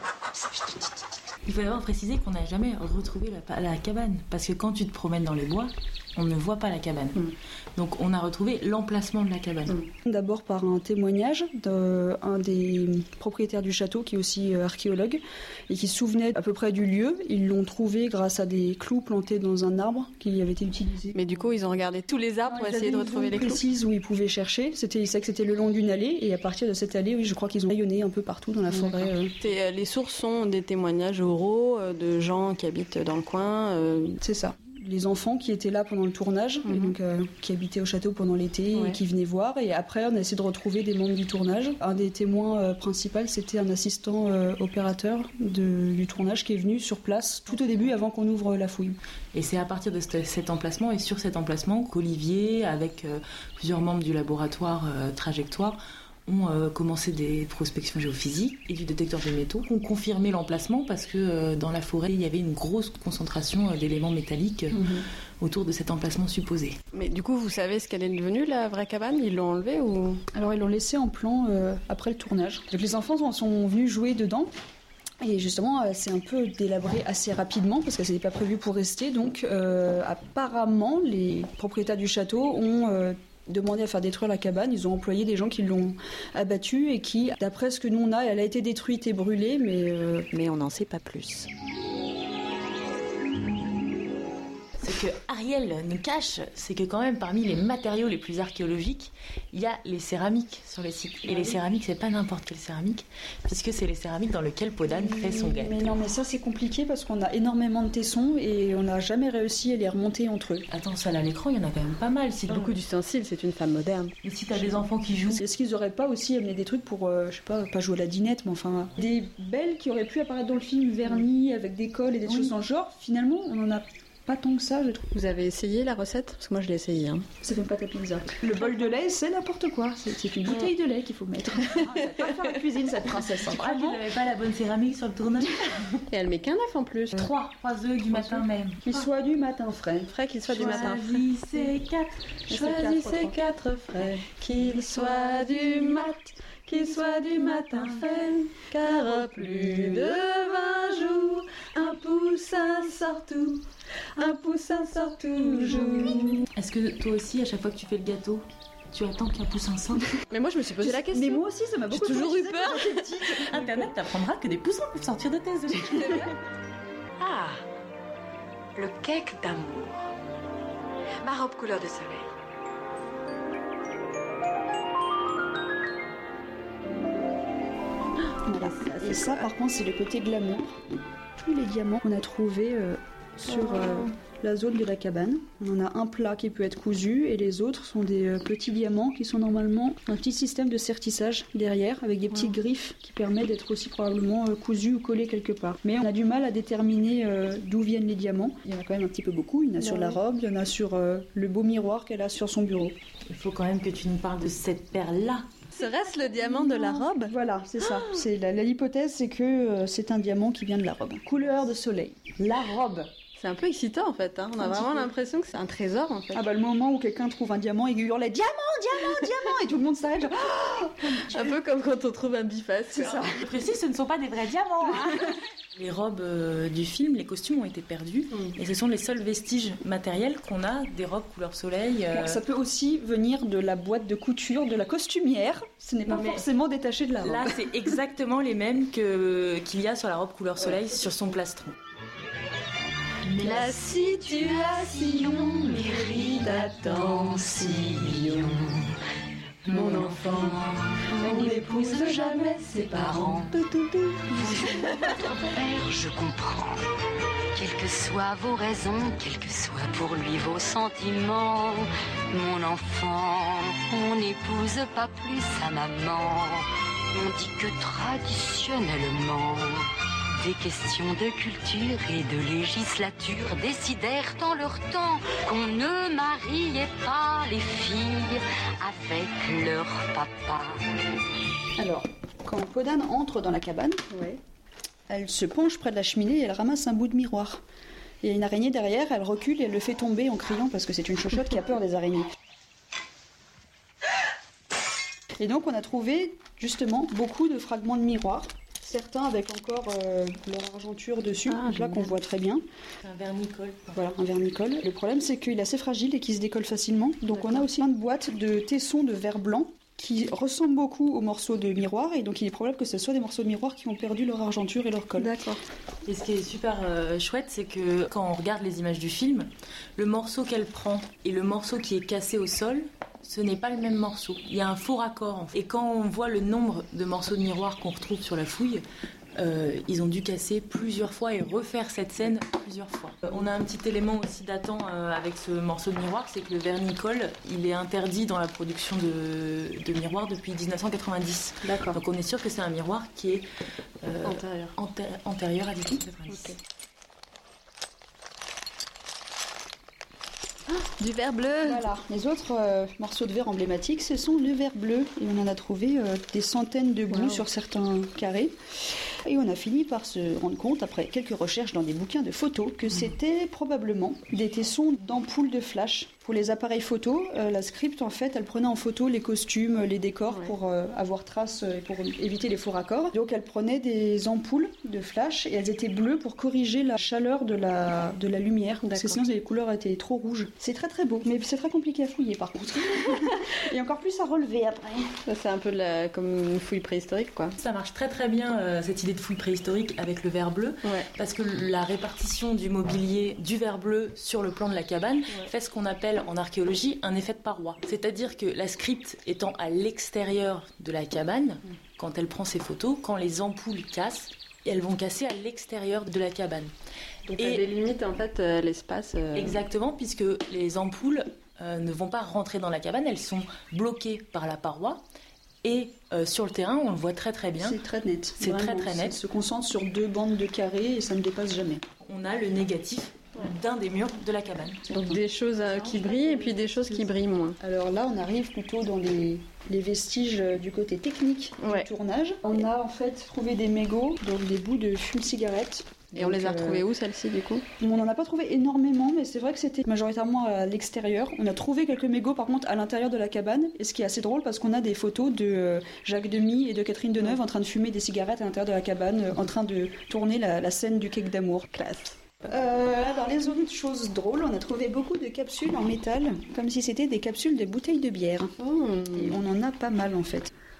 Il faut d'abord préciser qu'on n'a jamais retrouvé la cabane, parce que quand tu te promènes dans les bois, on ne voit pas la cabane. Donc on a retrouvé l'emplacement de la cabane. D'abord par un témoignage d'un des propriétaires du château, qui est aussi archéologue, et qui se souvenait à peu près du lieu. Ils l'ont trouvé grâce à des clous plantés dans un arbre qui avait été utilisé. Mais du coup, ils ont regardé tous les arbres pour essayer de retrouver les clous. Précise où ils pouvaient chercher. Ils savaient que c'était le long d'une allée, et à partir de cette allée, oui, je crois qu'ils ont rayonné un peu partout dans la forêt. Les sources sont des témoignages oraux de gens qui habitent dans le coin. C'est ça. Les enfants qui étaient là pendant le tournage, et donc, qui habitaient au château pendant l'été et qui venaient voir. Et après, on a essayé de retrouver des membres du tournage. Un des témoins principaux, c'était un assistant opérateur du tournage qui est venu sur place tout au début, avant qu'on ouvre la fouille. Et c'est à partir de cet emplacement et sur cet emplacement qu'Olivier, avec plusieurs membres du laboratoire Trajectoire, ont commencé des prospections géophysiques et du détecteur de métaux, ont confirmé l'emplacement parce que dans la forêt, il y avait une grosse concentration d'éléments métalliques autour de cet emplacement supposé. Mais du coup, vous savez ce qu'elle est devenue, la vraie cabane ? Ils l'ont enlevée ou... Alors, ils l'ont laissée en plan après le tournage. Donc, les enfants sont venus jouer dedans. Et justement, c'est un peu délabré assez rapidement parce que ça n'était pas prévu pour rester. Donc, apparemment, les propriétaires du château ont demandé à faire détruire la cabane. Ils ont employé des gens qui l'ont abattue et qui, d'après ce que nous on a, elle a été détruite et brûlée, mais on n'en sait pas plus. Ce que Ariel nous cache, c'est que quand même parmi les matériaux les plus archéologiques, il y a les céramiques sur le site. Et les céramiques, c'est pas n'importe quelle céramique, puisque c'est les céramiques dans lesquelles Peau d'âne fait son gâteau. Mais non, mais ça c'est compliqué parce qu'on a énormément de tessons et on n'a jamais réussi à les remonter entre eux. Attends, ça là à l'écran, il y en a quand même pas mal. C'est beaucoup d'ustensiles, c'est une femme moderne. Et si t'as des enfants qui jouent... Est-ce qu'ils auraient pas aussi amené des trucs pour, je sais pas jouer à la dinette, mais enfin, des belles qui auraient pu apparaître dans le film, vernis, avec des cols et des choses dans le genre. Finalement, on en a pas tant que ça, je trouve. Vous avez essayé la recette ? Parce que moi, je l'ai essayé. Ça fait pas ta pizza. Le bol de lait, c'est n'importe quoi. C'est une bouteille de lait qu'il faut mettre. Ça va pas faire la cuisine, cette princesse. Tu crois qu'elle n'avait pas la bonne céramique sur le tournage ? Et elle met qu'un œuf en plus. 3 œufs du matin même. Qu'il soit du matin frais. Qu'il soit du matin frais. Choisissez 4 frais. Qu'il soit du matin frais. Car plus de 20 jours, un poussin sort tout. Un poussin sort toujours. Est-ce que toi aussi, à chaque fois que tu fais le gâteau, tu attends qu'un poussin sorte ? Mais moi, je me suis posé la question. Mais moi aussi, ça m'a beaucoup. J'ai toujours eu peur. Internet t'apprendra que des poussins peuvent sortir de tes œufs. Ah, le cake d'amour. Ma robe couleur de soleil. Voilà. Et ça, par contre, c'est le côté glamour. Tous les diamants qu'on a trouvés sur la zone de la cabane. On en a un plat qui peut être cousu et les autres sont des petits diamants qui sont normalement un petit système de sertissage derrière avec des petites griffes qui permettent d'être aussi probablement cousus ou collés quelque part. Mais on a du mal à déterminer d'où viennent les diamants. Il y en a quand même un petit peu beaucoup. Il y en a sur la robe, il y en a sur le beau miroir qu'elle a sur son bureau. Il faut quand même que tu nous parles de cette perle-là. Serait-ce le diamant de la robe ? Voilà, c'est ça. C'est l'hypothèse, c'est que c'est un diamant qui vient de la robe. Couleur de soleil. La robe. C'est un peu excitant en fait, hein. On a vraiment l'impression que c'est un trésor en fait. Ah bah le moment où quelqu'un trouve un diamant et hurle « Diamant, diamant, diamant !» et tout le monde s'arrête genre « Un peu comme quand on trouve un biface. C'est ça. Je précise, ce ne sont pas des vrais diamants. Les robes du film, les costumes ont été perdus et ce sont les seuls vestiges matériels qu'on a des robes couleur soleil. Bon, ça peut aussi venir de la boîte de couture de la costumière. Ce n'est pas forcément détaché de la robe. Là, c'est exactement les mêmes qu'il y a sur la robe couleur soleil sur son plastron. La situation mérite attention. Mon enfant, on n'épouse jamais ses parents. Votre père, je comprends. Quelles que soient vos raisons, quels que soient pour lui vos sentiments, mon enfant, on n'épouse pas plus sa maman. On dit que traditionnellement, des questions de culture et de législature décidèrent en leur temps qu'on ne mariait pas les filles avec leur papa. Alors, quand Podane entre dans la cabane, elle se penche près de la cheminée et elle ramasse un bout de miroir. Il y a une araignée derrière, elle recule et elle le fait tomber en criant parce que c'est une chochotte qui a peur des araignées. Et donc on a trouvé justement beaucoup de fragments de miroir. Certains avec encore leur argenture dessus, là qu'on voit très bien. C'est un vernicole. Voilà, un vernicole. Le problème, c'est qu'il est assez fragile et qu'il se décolle facilement. Donc on a aussi plein de boîtes de tessons de verre blanc qui ressemblent beaucoup aux morceaux de miroir. Et donc il est probable que ce soit des morceaux de miroir qui ont perdu leur argenture et leur colle. D'accord. Et ce qui est super chouette, c'est que quand on regarde les images du film, le morceau qu'elle prend et le morceau qui est cassé au sol, ce n'est pas le même morceau. Il y a un faux raccord. En fait. Et quand on voit le nombre de morceaux de miroir qu'on retrouve sur la fouille, ils ont dû casser plusieurs fois et refaire cette scène plusieurs fois. On a un petit élément aussi datant avec ce morceau de miroir, c'est que le vernicole, il est interdit dans la production de miroirs depuis 1990. D'accord. Donc on est sûr que c'est un miroir qui est antérieur à 1990. Okay. Du verre bleu. Voilà. Les autres morceaux de verre emblématiques, ce sont le verre bleu. Et on en a trouvé des centaines de bouts sur certains carrés. Et on a fini par se rendre compte, après quelques recherches dans des bouquins de photos, que c'était probablement des tessons d'ampoules de flash. Pour les appareils photo, la script, en fait, elle prenait en photo les costumes, les décors pour avoir trace, pour éviter les faux raccords. Donc elle prenait des ampoules de flash et elles étaient bleues pour corriger la chaleur de la lumière. Parce que sinon les couleurs étaient trop rouges. C'est très très beau, mais c'est très compliqué à fouiller par contre. Et encore plus à relever après. Ça, c'est un peu comme une fouille préhistorique, quoi. Ça marche très très bien, cette idée de fouille préhistorique avec le verre bleu, parce que la répartition du mobilier du verre bleu sur le plan de la cabane fait ce qu'on appelle en archéologie un effet de paroi. C'est-à-dire que la script étant à l'extérieur de la cabane, quand elle prend ses photos, quand les ampoules cassent, elles vont casser à l'extérieur de la cabane. Donc ça délimite en fait l'espace. Exactement, puisque les ampoules ne vont pas rentrer dans la cabane, elles sont bloquées par la paroi. Et sur le terrain, on le voit très très bien. C'est très net. C'est vraiment, très net. Ça se concentre sur 2 bandes de carrés et ça ne dépasse jamais. On a le négatif d'un des murs de la cabane. Donc des choses qui brillent et puis des choses qui brillent moins. Alors là, on arrive plutôt dans les vestiges du côté technique du tournage. On a en fait trouvé des mégots, donc des bouts de fume-cigarette. Et on les a retrouvés où, celles-ci, du coup ? On n'en a pas trouvé énormément, mais c'est vrai que c'était majoritairement à l'extérieur. On a trouvé quelques mégots, par contre, à l'intérieur de la cabane. Et ce qui est assez drôle, parce qu'on a des photos de Jacques Demy et de Catherine Deneuve en train de fumer des cigarettes à l'intérieur de la cabane, en train de tourner la scène du cake d'amour. Classe. Dans les autres choses drôles, on a trouvé beaucoup de capsules en métal, comme si c'était des capsules de bouteilles de bière. Et on en a pas mal, en fait.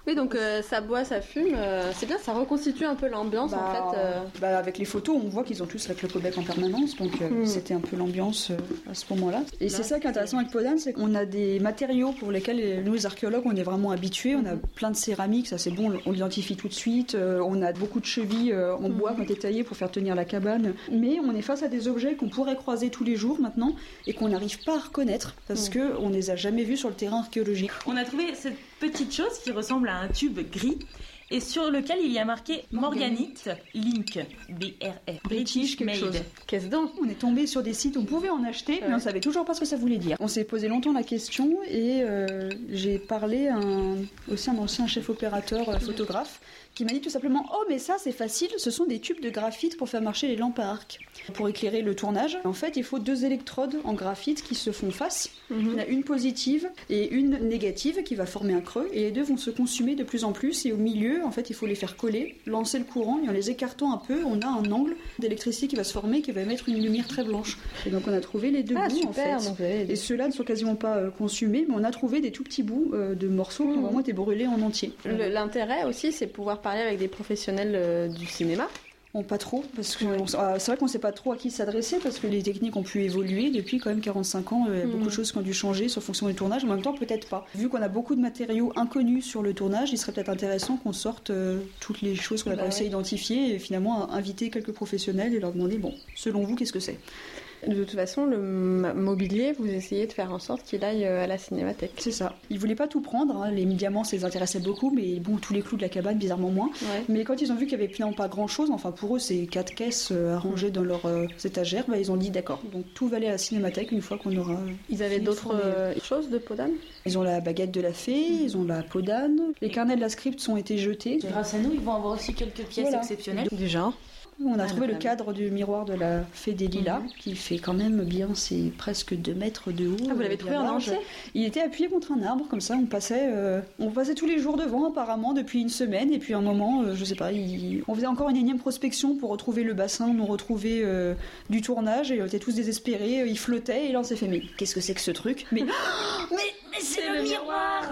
Oui, donc ça boit, ça fume, c'est bien, ça reconstitue un peu l'ambiance en fait. Avec les photos, on voit qu'ils ont tous la clope au bec en permanence, donc c'était un peu l'ambiance à ce moment-là. Et c'est ça qui est intéressant avec Podane, c'est qu'on a des matériaux pour lesquels nous les archéologues on est vraiment habitués. On a plein de céramiques, ça c'est bon, on l'identifie tout de suite. On a beaucoup de chevilles en bois qui ont été taillées pour faire tenir la cabane. Mais on est face à des objets qu'on pourrait croiser tous les jours maintenant et qu'on n'arrive pas à reconnaître parce qu'on ne les a jamais vus sur le terrain archéologique. On a trouvé cette petite chose qui ressemble à un tube gris et sur lequel il y a marqué Morganite Link, BRF, British quelque chose. Qu'est-ce donc ? On est tombé sur des sites où on pouvait en acheter, mais on savait toujours pas ce que ça voulait dire. On s'est posé longtemps la question et j'ai parlé à un ancien chef opérateur photographe qui m'a dit tout simplement « Oh, mais ça, c'est facile, ce sont des tubes de graphite pour faire marcher les lampes à arc. » Pour éclairer le tournage, en fait, il faut 2 électrodes en graphite qui se font face. Il y en a une positive et une négative qui va former un creux, et les deux vont se consumer de plus en plus, et au milieu, en fait, il faut les faire coller, lancer le courant, et en les écartant un peu, on a un angle d'électricité qui va se former, qui va émettre une lumière très blanche. Et donc, on a trouvé les deux bouts, super, en fait. Donc, et ceux-là ne sont quasiment pas consumés, mais on a trouvé des tout petits bouts de morceaux qui ont vraiment été brûlés en entier. L'intérêt aussi, c'est pouvoir parler avec des professionnels du cinéma. Pas trop, parce que c'est vrai qu'on ne sait pas trop à qui s'adresser, parce que les techniques ont pu évoluer depuis quand même 45 ans, il y a beaucoup de choses qui ont dû changer sur fonction du tournage, mais en même temps peut-être pas. Vu qu'on a beaucoup de matériaux inconnus sur le tournage, il serait peut-être intéressant qu'on sorte toutes les choses qu'on a réussi à identifier et finalement inviter quelques professionnels et leur demander, bon, selon vous, qu'est-ce que c'est ? De toute façon, le mobilier, vous essayez de faire en sorte qu'il aille à la cinémathèque. C'est ça. Ils voulaient pas tout prendre, hein. Les diamants, ça les intéressait beaucoup, mais bon, tous les clous de la cabane, bizarrement moins. Ouais. Mais quand ils ont vu qu'il y avait finalement pas grand-chose, enfin pour eux, c'est 4 caisses arrangées dans leurs étagères, ils ont dit d'accord. Donc tout va aller à la cinémathèque une fois qu'on aura... Ils avaient d'autres choses de Podane ? Ils ont la baguette de la fée, ils ont la Podane, les carnets de la script ont été jetés. Grâce à nous, ils vont avoir aussi quelques pièces exceptionnelles. Du genre. On a trouvé le cadre du miroir de la fée des Lilas, qui fait quand même bien, c'est presque 2 mètres de haut. Ah, vous l'avez trouvé en entier ? Il était appuyé contre un arbre, comme ça, on passait tous les jours devant, apparemment, depuis une semaine, et puis à un moment, je sais pas, on faisait encore une énième prospection pour retrouver le bassin, nous retrouver du tournage, et on était tous désespérés, il flottait, et là on s'est fait, mais qu'est-ce que c'est que ce truc ? Mais c'est le miroir.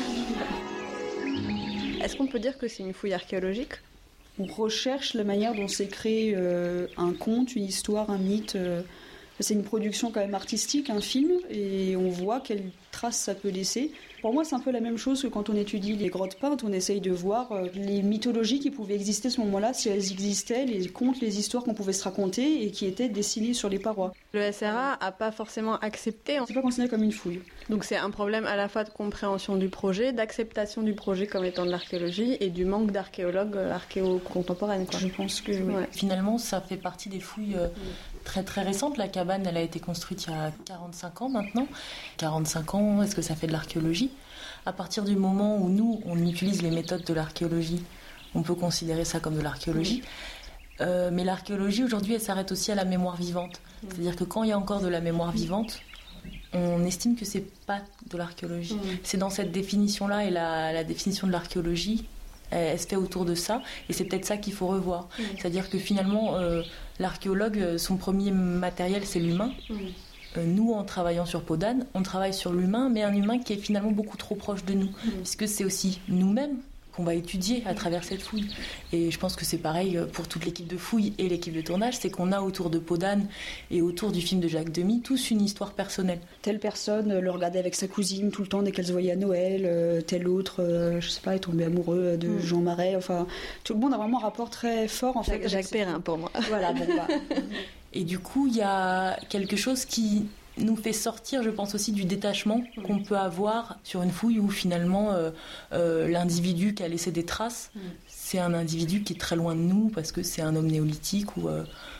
Est-ce qu'on peut dire que c'est une fouille archéologique ? On recherche la manière dont s'est créé un conte, une histoire, un mythe. C'est une production quand même artistique, un film, et on voit quelles traces ça peut laisser. Pour moi, c'est un peu la même chose que quand on étudie les grottes peintes, on essaye de voir les mythologies qui pouvaient exister à ce moment-là, si elles existaient, les contes, les histoires qu'on pouvait se raconter et qui étaient dessinées sur les parois. Le SRA n'a pas forcément accepté. C'est pas considéré comme une fouille. Donc c'est un problème à la fois de compréhension du projet, d'acceptation du projet comme étant de l'archéologie et du manque d'archéologues archéo-contemporaines. Je pense que oui. Ouais. Finalement, ça fait partie des fouilles très très récentes. La cabane, elle a été construite il y a 45 ans maintenant. 45 ans, est-ce que ça fait de l'archéologie ? À partir du moment où nous, on utilise les méthodes de l'archéologie, on peut considérer ça comme de l'archéologie. Mais l'archéologie, aujourd'hui, elle s'arrête aussi à la mémoire vivante. C'est-à-dire que quand il y a encore de la mémoire vivante, on estime que c'est pas de l'archéologie. C'est dans cette définition-là, et la définition de l'archéologie, elle se fait autour de ça, et c'est peut-être ça qu'il faut revoir. C'est-à-dire que finalement, l'archéologue, son premier matériel, c'est l'humain. Nous, en travaillant sur Podane, on travaille sur l'humain, mais un humain qui est finalement beaucoup trop proche de nous, puisque c'est aussi nous-mêmes qu'on va étudier à travers cette fouille. Et je pense que c'est pareil pour toute l'équipe de fouille et l'équipe de tournage, c'est qu'on a autour de Podane et autour du film de Jacques Demy tous une histoire personnelle. Telle personne le regardait avec sa cousine tout le temps dès qu'elle se voyait à Noël, tel autre, je sais pas, est tombé amoureux de Jean Marais, enfin, tout le monde a vraiment un rapport très fort en fait. Jacques Perrin pour moi. Voilà, bon bah... Et du coup, il y a quelque chose qui nous fait sortir, je pense aussi, du détachement qu'on peut avoir sur une fouille où finalement l'individu qui a laissé des traces, c'est un individu qui est très loin de nous parce que c'est un homme néolithique ou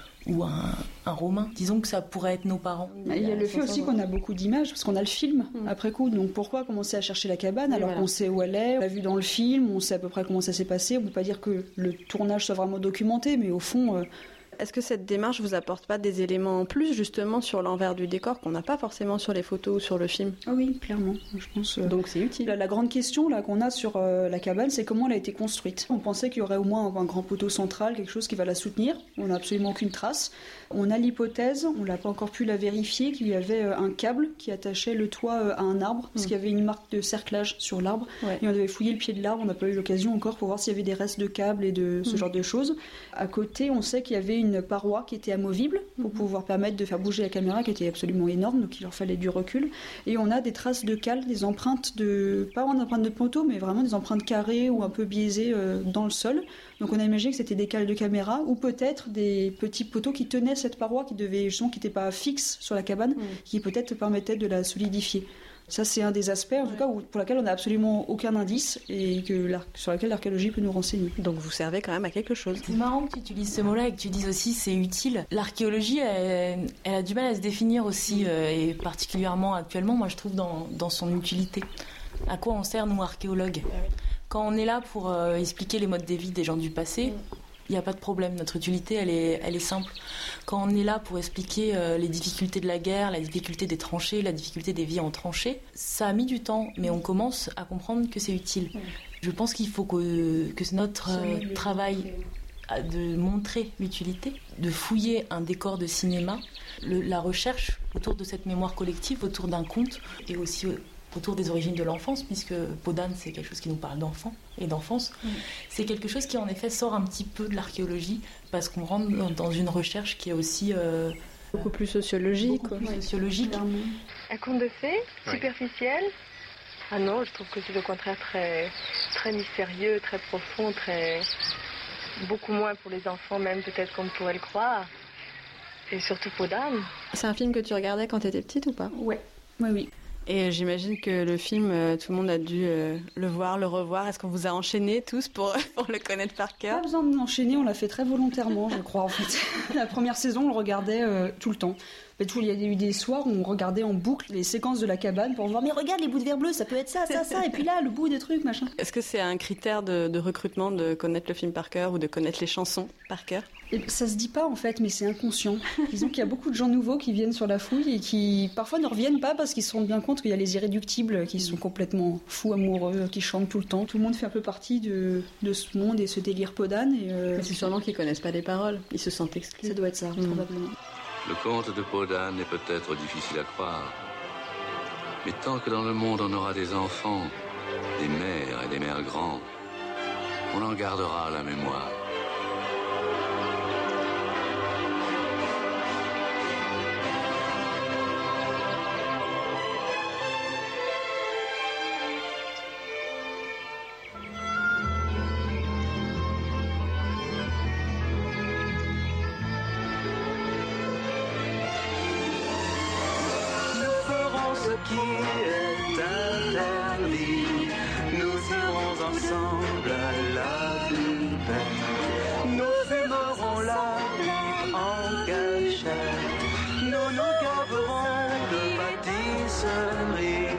un Romain. Disons que ça pourrait être nos parents. Il y a le fait aussi qu'on a beaucoup d'images, parce qu'on a le film après coup. Donc pourquoi commencer à chercher la cabane alors qu'on sait où elle est, on l'a vu dans le film, on sait à peu près comment ça s'est passé. On ne peut pas dire que le tournage soit vraiment documenté, mais au fond... Est-ce que cette démarche vous apporte pas des éléments en plus justement sur l'envers du décor qu'on n'a pas forcément sur les photos ou sur le film? Ah oui, clairement. Je pense. Donc c'est utile. La grande question là qu'on a sur la cabane, c'est comment elle a été construite. On pensait qu'il y aurait au moins un grand poteau central, quelque chose qui va la soutenir. On n'a absolument aucune trace. On a l'hypothèse, on n'a pas encore pu la vérifier, qu'il y avait un câble qui attachait le toit à un arbre, parce qu'il y avait une marque de cerclage sur l'arbre. Ouais. Et on avait fouillé le pied de l'arbre, on n'a pas eu l'occasion encore pour voir s'il y avait des restes de câbles et de ce genre de choses. À côté, on sait qu'il y avait une paroi qui était amovible pour pouvoir permettre de faire bouger la caméra, qui était absolument énorme, donc il leur fallait du recul. Et on a des traces de cale, des empreintes pas en empreintes de poteau, mais vraiment des empreintes carrées ou un peu biaisées dans le sol. Donc on a imaginé que c'était des cales de caméra ou peut-être des petits poteaux qui tenaient cette paroi, qui n'étaient pas fixes sur la cabane, qui peut-être permettaient de la solidifier. Ça, c'est un des aspects, en tout cas, pour lequel on n'a absolument aucun indice et sur lequel l'archéologie peut nous renseigner. Donc vous servez quand même à quelque chose. C'est marrant que tu utilises ce mot-là et que tu dises aussi c'est utile. L'archéologie, elle a du mal à se définir aussi, et particulièrement actuellement, moi je trouve, dans son utilité. À quoi on sert, nous, archéologues ? Quand on est là pour expliquer les modes de vie des gens du passé, il n'y a pas de problème. Notre utilité, elle est simple. Quand on est là pour expliquer les difficultés de la guerre, la difficulté des tranchées, la difficulté des vies en tranchées, ça a mis du temps, mais on commence à comprendre que c'est utile. Je pense qu'il faut que c'est notre travail de montrer l'utilité, de fouiller un décor de cinéma, la recherche autour de cette mémoire collective, autour d'un conte, et aussi autour des origines de l'enfance, puisque Podane, c'est quelque chose qui nous parle d'enfants et d'enfance. C'est quelque chose qui, en effet, sort un petit peu de l'archéologie, parce qu'on rentre dans une recherche qui est aussi... beaucoup plus sociologique. Sociologique. Un conte de fées, superficiel? Ah non, je trouve que c'est au contraire très, très mystérieux, très profond, beaucoup moins pour les enfants, même peut-être qu'on ne pourrait le croire. Et surtout Podane. C'est un film que tu regardais quand tu étais petite ou pas? Ouais. Oui. Et j'imagine que le film, tout le monde a dû le voir, le revoir. Est-ce qu'on vous a enchaînés tous pour le connaître par cœur? Pas besoin de l'enchaîner, on l'a fait très volontairement, je crois, en fait. La première saison, on le regardait tout le temps. Il y a eu des soirs où on regardait en boucle les séquences de la cabane pour voir, mais regarde les bouts de verre bleu, ça peut être ça, et puis là, le bout des trucs, machin. Est-ce que c'est un critère de recrutement de connaître le film par cœur ou de connaître les chansons par cœur? Ça se dit pas en fait, mais c'est inconscient. Disons qu'il y a beaucoup de gens nouveaux qui viennent sur la fouille et qui parfois ne reviennent pas parce qu'ils se rendent bien compte qu'il y a les irréductibles qui sont complètement fous amoureux, qui chantent tout le temps. Tout le monde fait un peu partie de ce monde et ce délire Podane. Mais c'est sûrement qu'ils connaissent pas les paroles, ils se sentent exclus. Ça doit être ça, probablement. Le conte de Podane est peut-être difficile à croire, mais tant que dans le monde on aura des enfants, des mères et des mères grands, on en gardera la mémoire. Qui est interdit, nous serons ensemble à la belle. Nous fumerons là en cachette, nous nous garderons de pâtisserie.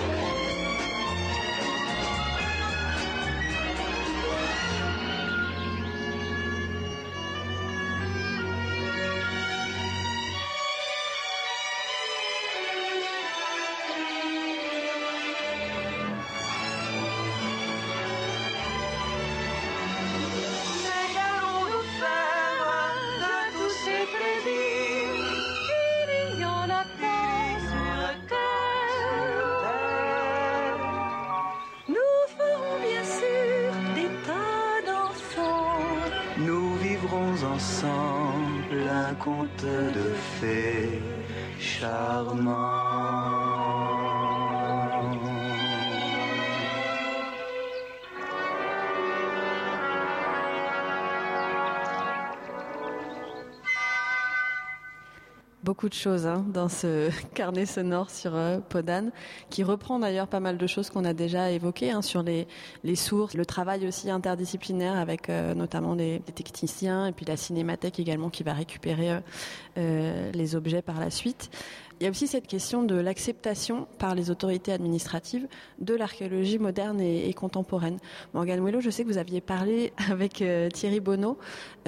Ensemble un conte de fées charmant. Beaucoup de choses dans ce carnet sonore sur Podane, qui reprend d'ailleurs pas mal de choses qu'on a déjà évoquées sur les sources, le travail aussi interdisciplinaire avec notamment les techniciens et puis la cinémathèque également qui va récupérer les objets par la suite. Il y a aussi cette question de l'acceptation par les autorités administratives de l'archéologie moderne et contemporaine. Morgane Mouellot, je sais que vous aviez parlé avec Thierry Bonneau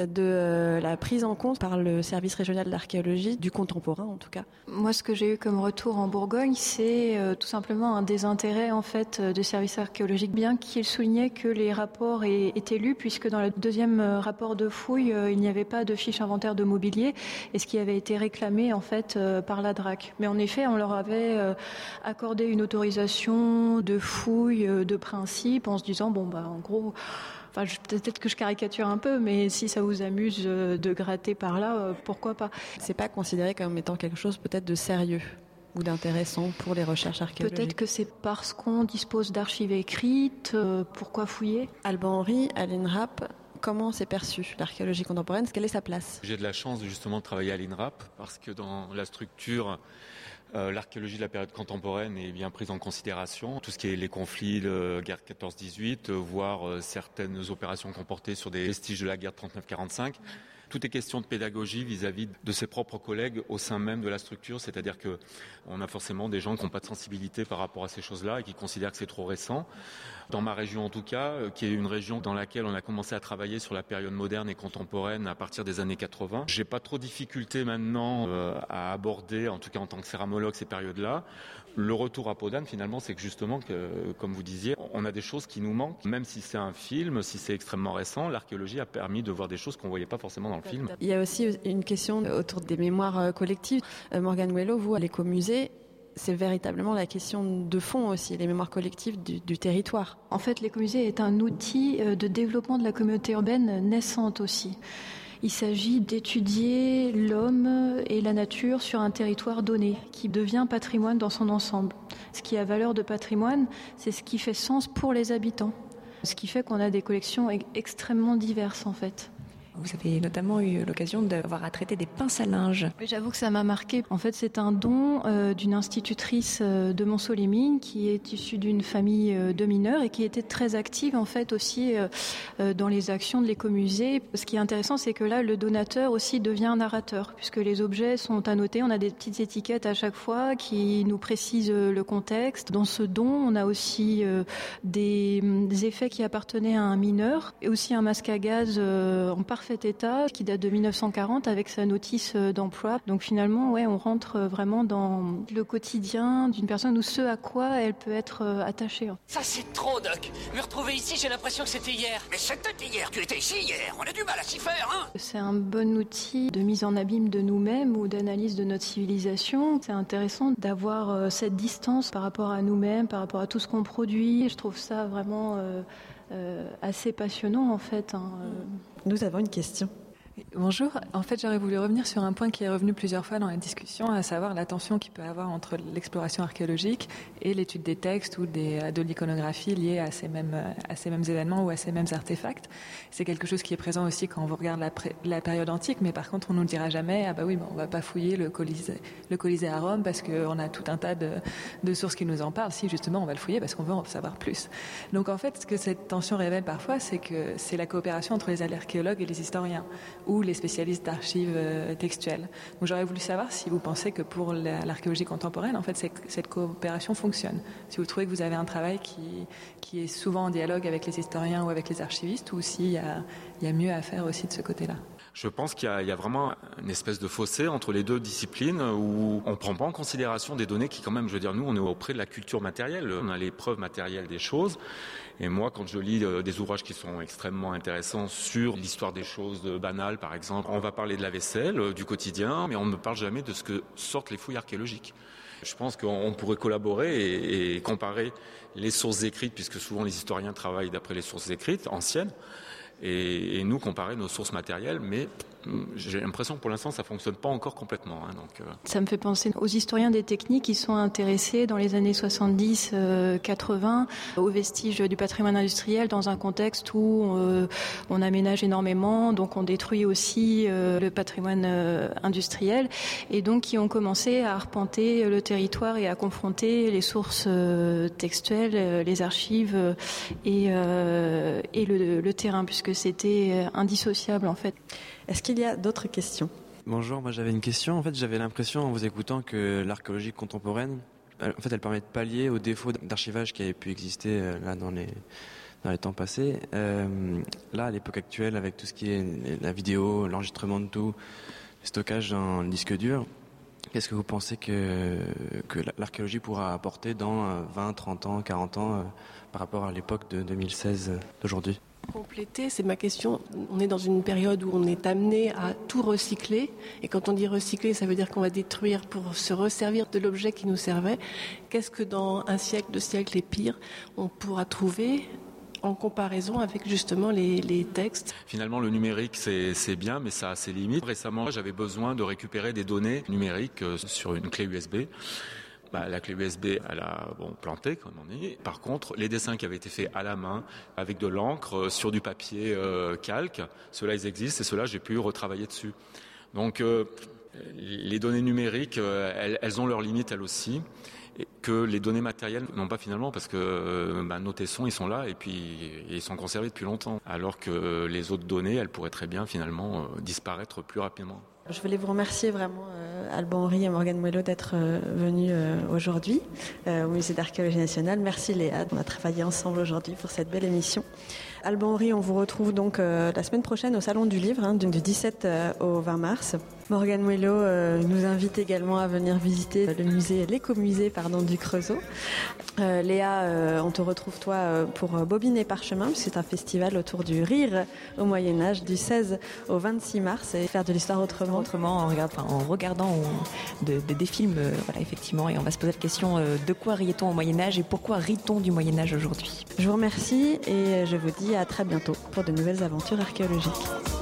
de la prise en compte par le service régional d'archéologie du contemporain en tout cas. Moi, ce que j'ai eu comme retour en Bourgogne, c'est tout simplement un désintérêt en fait du service archéologique, bien qu'il soulignait que les rapports étaient lus, puisque dans le deuxième rapport de fouille, il n'y avait pas de fiche inventaire de mobilier, et ce qui avait été réclamé en fait par la DRAC. Mais en effet, on leur avait accordé une autorisation de fouille de principe en se disant, en gros, peut-être que je caricature un peu, mais si ça vous amuse de gratter par là, pourquoi pas. C'est pas considéré comme étant quelque chose peut-être de sérieux ou d'intéressant pour les recherches archéologiques. Peut-être que c'est parce qu'on dispose d'archives écrites, pourquoi fouiller ? Alban Henry, à l'INRAP, comment c'est perçu l'archéologie contemporaine ? Quelle est sa place ? J'ai de la chance justement de travailler à l'INRAP parce que dans la structure, l'archéologie de la période contemporaine est bien prise en considération. Tout ce qui est les conflits de guerre 14-18, voire certaines opérations comportées sur des vestiges de la guerre 39-45. Tout est question de pédagogie vis-à-vis de ses propres collègues au sein même de la structure, c'est-à-dire qu'on a forcément des gens qui n'ont pas de sensibilité par rapport à ces choses-là et qui considèrent que c'est trop récent. Dans ma région en tout cas, qui est une région dans laquelle on a commencé à travailler sur la période moderne et contemporaine à partir des années 80, j'ai pas trop de difficulté maintenant à aborder, en tout cas en tant que céramologue, ces périodes-là. Le retour à Podane, finalement, c'est que justement, comme vous disiez, on a des choses qui nous manquent. Même si c'est un film, si c'est extrêmement récent, l'archéologie a permis de voir des choses qu'on ne voyait pas forcément dans le film. Il y a aussi une question autour des mémoires collectives. Morgane Mouellot, vous, à l'écomusée, c'est véritablement la question de fond aussi, les mémoires collectives du territoire. En fait, l'écomusée est un outil de développement de la communauté urbaine naissante aussi. Il s'agit d'étudier l'homme et la nature sur un territoire donné, qui devient patrimoine dans son ensemble. Ce qui a valeur de patrimoine, c'est ce qui fait sens pour les habitants. Ce qui fait qu'on a des collections extrêmement diverses en fait. Vous avez notamment eu l'occasion d'avoir à traiter des pinces à linge. Oui, j'avoue que ça m'a marqué. En fait, c'est un don d'une institutrice de Montceau-les-Mines qui est issue d'une famille de mineurs et qui était très active en fait aussi dans les actions de l'écomusée. Ce qui est intéressant, c'est que là, le donateur aussi devient narrateur, puisque les objets sont annotés. On a des petites étiquettes à chaque fois qui nous précisent le contexte. Dans ce don, on a aussi des effets qui appartenaient à un mineur et aussi un masque à gaz en parfait état qui date de 1940 avec sa notice d'emploi. Donc finalement, on rentre vraiment dans le quotidien d'une personne ou ce à quoi elle peut être attachée. Ça c'est trop, Doc. Me retrouver ici, j'ai l'impression que c'était hier. Mais c'était hier, tu étais ici hier. On a du mal à s'y faire, hein. C'est un bon outil de mise en abîme de nous-mêmes ou d'analyse de notre civilisation. C'est intéressant d'avoir cette distance par rapport à nous-mêmes, par rapport à tout ce qu'on produit. Je trouve ça vraiment assez passionnant en fait. Nous avons une question. Bonjour. En fait, j'aurais voulu revenir sur un point qui est revenu plusieurs fois dans la discussion, à savoir la tension qu'il peut y avoir entre l'exploration archéologique et l'étude des textes ou de l'iconographie liée à ces mêmes événements ou à ces mêmes artefacts. C'est quelque chose qui est présent aussi quand on regarde la période antique, mais par contre, on ne nous dira jamais on va pas fouiller le Colisée à Rome parce qu'on a tout un tas de sources qui nous en parlent. Si, justement, on va le fouiller parce qu'on veut en savoir plus. Donc, en fait, ce que cette tension révèle parfois, c'est que c'est la coopération entre les archéologues et les historiens, ou les spécialistes d'archives textuelles. Donc j'aurais voulu savoir si vous pensez que pour l'archéologie contemporaine, en fait, cette coopération fonctionne. Si vous trouvez que vous avez un travail qui est souvent en dialogue avec les historiens ou avec les archivistes, ou s'il y a mieux à faire aussi de ce côté-là. Je pense qu'il y a vraiment une espèce de fossé entre les deux disciplines où on ne prend pas en considération des données qui, quand même, nous, on est auprès de la culture matérielle. On a les preuves matérielles des choses. Et moi, quand je lis des ouvrages qui sont extrêmement intéressants sur l'histoire des choses banales, par exemple, on va parler de la vaisselle, du quotidien, mais on ne parle jamais de ce que sortent les fouilles archéologiques. Je pense qu'on pourrait collaborer et comparer les sources écrites, puisque souvent les historiens travaillent d'après les sources écrites, anciennes, et nous comparer nos sources matérielles, mais j'ai l'impression que pour l'instant ça ne fonctionne pas encore complètement. Ça me fait penser aux historiens des techniques qui sont intéressés dans les années 70-80 aux vestiges du patrimoine industriel dans un contexte où on aménage énormément, donc on détruit aussi le patrimoine industriel, et donc qui ont commencé à arpenter le territoire et à confronter les sources textuelles, les archives et le terrain, puisque c'était indissociable en fait. Est-ce qu'il y a d'autres questions ? Bonjour, moi j'avais une question. En fait, j'avais l'impression en vous écoutant que l'archéologie contemporaine, en fait, elle permet de pallier aux défauts d'archivage qui avaient pu exister là dans les temps passés. Là, à l'époque actuelle, avec tout ce qui est la vidéo, l'enregistrement de tout, le stockage dans le disque dur, qu'est-ce que vous pensez que l'archéologie pourra apporter dans 20, 30 ans, 40 ans par rapport à l'époque de 2016 d'aujourd'hui ? Compléter, c'est ma question. On est dans une période où on est amené à tout recycler. Et quand on dit recycler, ça veut dire qu'on va détruire pour se resservir de l'objet qui nous servait. Qu'est-ce que dans un siècle, 2 siècles et pire, on pourra trouver en comparaison avec justement les textes? Finalement, le numérique, c'est bien, mais ça a ses limites. Récemment, j'avais besoin de récupérer des données numériques sur une clé USB. La clé USB, elle a planté, comme on dit. Par contre, les dessins qui avaient été faits à la main, avec de l'encre, sur du papier calque, ceux-là, ils existent, et ceux-là, j'ai pu retravailler dessus. Donc, les données numériques, elles ont leurs limites, elles aussi, et que les données matérielles n'ont pas finalement, parce que nos tessons, ils sont là, et puis ils sont conservés depuis longtemps. Alors que les autres données, elles pourraient très bien, finalement, disparaître plus rapidement. Je voulais vous remercier vraiment, Alban Henry et Morgane Moello, d'être venus aujourd'hui au Musée d'Archéologie nationale. Merci Léa, on a travaillé ensemble aujourd'hui pour cette belle émission. Alban Henry, on vous retrouve donc la semaine prochaine au Salon du Livre, du 17 au 20 mars. Morgane Moello nous invite également à venir visiter l'écomusée du Creusot. Léa, on te retrouve toi pour Bobine et Parchemin, c'est un festival autour du rire au Moyen-Âge du 16 au 26 mars et faire de l'histoire autrement en regardant des films, effectivement, et on va se poser la question de quoi riait-on au Moyen-Âge et pourquoi rit-on du Moyen-Âge aujourd'hui. Je vous remercie et je vous dis à très bientôt pour de nouvelles aventures archéologiques.